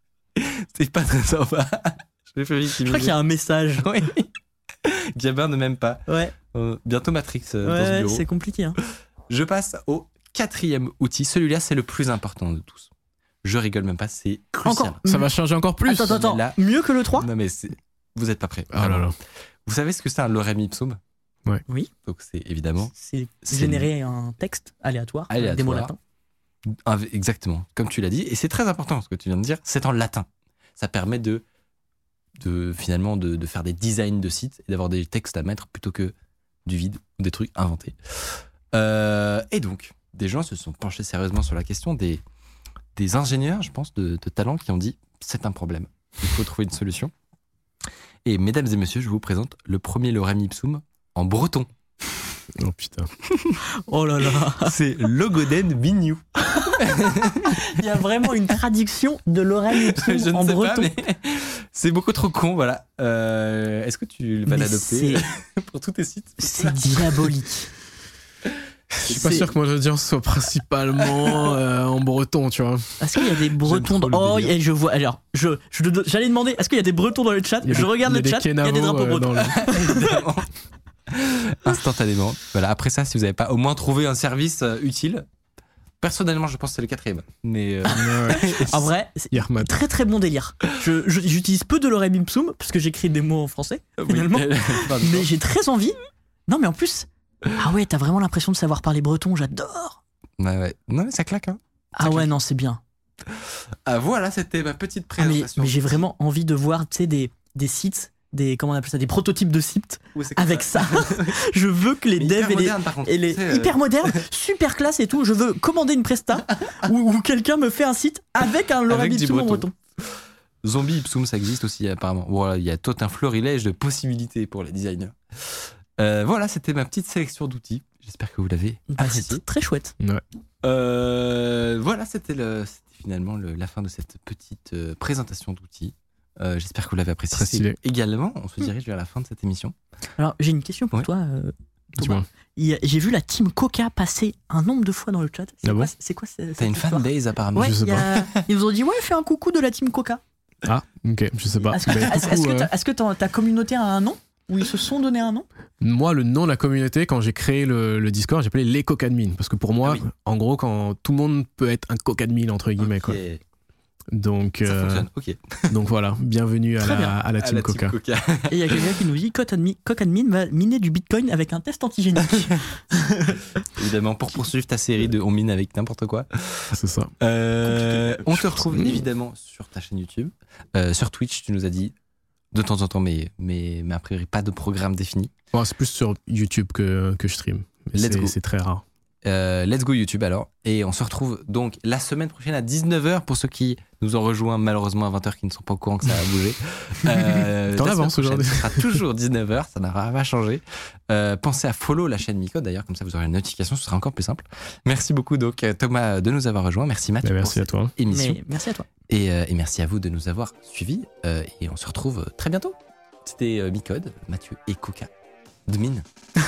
c'est pas très sympa. Je l'ai fait Je crois qu'il y a un message. Oui. Gabin ne m'aime pas. Ouais, Euh, bientôt Matrix euh, dans ce ouais, bureau. c'est compliqué. Hein. Je passe au quatrième outil. Celui-là, c'est le plus important de tous. Je rigole même pas, c'est crucial. Encore. Ça va changer encore plus. Attends, attends, attends. Là- Mieux que le trois? Non mais c'est- vous êtes pas prêts. Oh là là. Vous savez ce que c'est un lorem ipsum? Ouais. Oui. Donc c'est évidemment C'est C'est- générer un texte aléatoire, avec des mots Aléatoire. latins. un- exactement comme tu l'as dit, et c'est très important ce que tu viens de dire. C'est en latin. Ça permet de, de finalement de, de faire des designs de sites et d'avoir des textes à mettre plutôt que du vide ou des trucs inventés. Euh, et donc, des gens se sont penchés sérieusement sur la question, des, des ingénieurs, je pense, de, de talent qui ont dit c'est un problème. Il faut trouver une solution. Et mesdames et messieurs, je vous présente le premier lorem ipsum en breton. Oh putain. Oh là là. C'est Logoden Bignou. Il y a vraiment une traduction de l'oreille Ipsum Je ne en sais breton. pas, mais c'est beaucoup trop con, voilà. Euh, est-ce que tu vas Mais l'adopter pour tous tes sites? C'est diabolique. Je suis pas C'est- sûr que mon audience soit principalement euh, en breton, tu vois. Est-ce qu'il y a des Bretons trop dans... le Oh, délire. et je vois. Alors, je, je, j'allais demander, est-ce qu'il y a des Bretons dans le chat? Il y a Je des- regarde il y le a chat, il y a des Kenavo, drapeaux euh, bretons. dans le- Évidemment. Instantanément. Voilà. Après ça, si vous n'avez pas au moins trouvé un service euh, utile, personnellement, je pense que c'est le quatrième. Mais euh, En vrai, c'est Yermat. très très bon délire. Je, je- j'utilise peu de l'oreille Ipsum parce que j'écris des mots en français, finalement. Oui. Mais j'ai très envie. Non, mais en plus. Ah ouais, t'as vraiment l'impression de savoir parler breton, j'adore. Ouais, ouais. Non, mais ça claque. Hein. Ah ouais, non, c'est bien. Ah, voilà, c'était ma petite Ah, mais, présentation. mais j'ai vraiment envie de voir, tu sais, des, des sites, des, comment on appelle ça, des prototypes de sites Ouais, c'est comme avec ça. Je veux que les Mais devs hyper et les, moderne, par contre. et les Tu sais, euh, hyper modernes, super classe et tout. Je veux commander une presta où, où quelqu'un me fait un site avec un Laurent Avec du Ipsum en breton. breton. Zombie Ipsum, ça existe aussi apparemment. Voilà, il y a tout un florilège de possibilités pour les designers. Euh, voilà, c'était ma petite sélection d'outils. J'espère que vous l'avez Bah, apprécié. c'est très chouette. Euh, voilà, c'était, le, c'était finalement le- la fin de cette petite euh, présentation d'outils. Euh, j'espère que vous l'avez apprécié. Très stylé. Également, on se dirige vers la fin de cette émission. Alors, j'ai une question pour Ouais. toi. euh, Thomas. Dis-moi. Il y a- J'ai vu la team Coca passer un nombre de fois dans le chat. C'est Ah quoi, bon c'est quoi ce- T'as cette une histoire fanbase apparemment. Ouais, Je sais il y a- ils nous ont dit ouais, fais un coucou de la team Coca. Ah, ok, je sais pas. Est-ce que Ben, est-ce- coucou, est-ce que euh, ta- est-ce que ta ta communauté a un nom? Ou ils se sont donné un nom? Moi, le nom de la communauté, quand j'ai créé le, le Discord, j'ai appelé les Cocadmin. Parce que pour moi, Ah oui. en gros, quand tout le monde peut être un Cocadmin, entre guillemets. Ok, Quoi. Donc, ça euh, fonctionne. Ok. donc voilà, bienvenue à Très la, bien. à la À team la team Coca. Coca. Et il y a quelqu'un qui nous dit Cocadmin Cocadmin va miner du bitcoin avec un test antigénique. Évidemment, pour poursuivre ta série de on mine avec n'importe quoi. C'est ça. Euh, on te retrouve Mmh. évidemment sur ta chaîne YouTube. Euh, sur Twitch, tu nous as dit de temps en temps, mais, mais, mais a priori pas de programme défini. Bon, c'est plus sur YouTube que, que je stream. Mais Let's c'est- go. C'est très rare. Euh, let's go YouTube alors. Et on se retrouve donc la semaine prochaine à dix-neuf heures pour ceux qui nous ont rejoints malheureusement à vingt heures qui ne sont pas au courant que ça a bougé. Euh, T'en la semaine avances prochaine, aujourd'hui. Ce sera toujours dix-neuf heures, ça n'aura pas changé. Euh, pensez à follow la chaîne Micode d'ailleurs, comme ça vous aurez une notification, ce sera encore plus simple. Merci beaucoup donc Thomas de nous avoir rejoints. Merci Mathieu Ben, pour merci à cette toi. émission. Mais merci à toi. Et, euh, et merci à vous de nous avoir suivis. euh, et on se retrouve très bientôt. C'était euh, Micode, Mathieu et Coca de Mine.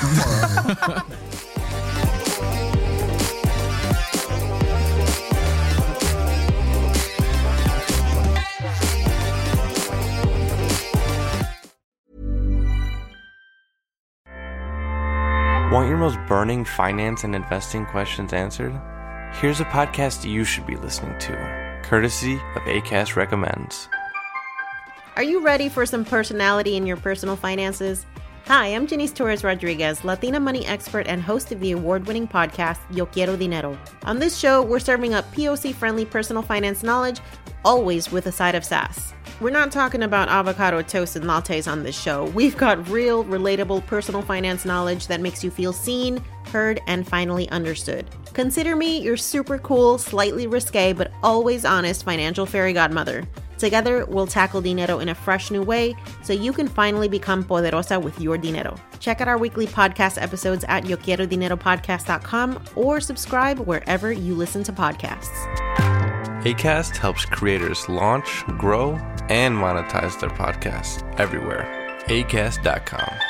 Want your most burning finance and investing questions answered? Here's a podcast you should be listening to, courtesy of Acast Recommends. Are you ready for some personality in your personal finances? Hi, I'm Janice Torres Rodriguez, Latina money expert and host of the award-winning podcast Yo Quiero Dinero. On this show, we're serving up P O C-friendly personal finance knowledge, always with a side of sass. We're not talking about avocado toast and lattes on this show. We've got real, relatable personal finance knowledge that makes you feel seen, heard, and finally understood. Consider me your super cool, slightly risque, but always honest financial fairy godmother. Together, we'll tackle dinero in a fresh new way so you can finally become poderosa with your dinero. Check out our weekly podcast episodes at yo quiero dinero podcast dot com or subscribe wherever you listen to podcasts. Acast helps creators launch, grow, and monetize their podcasts everywhere. acast dot com.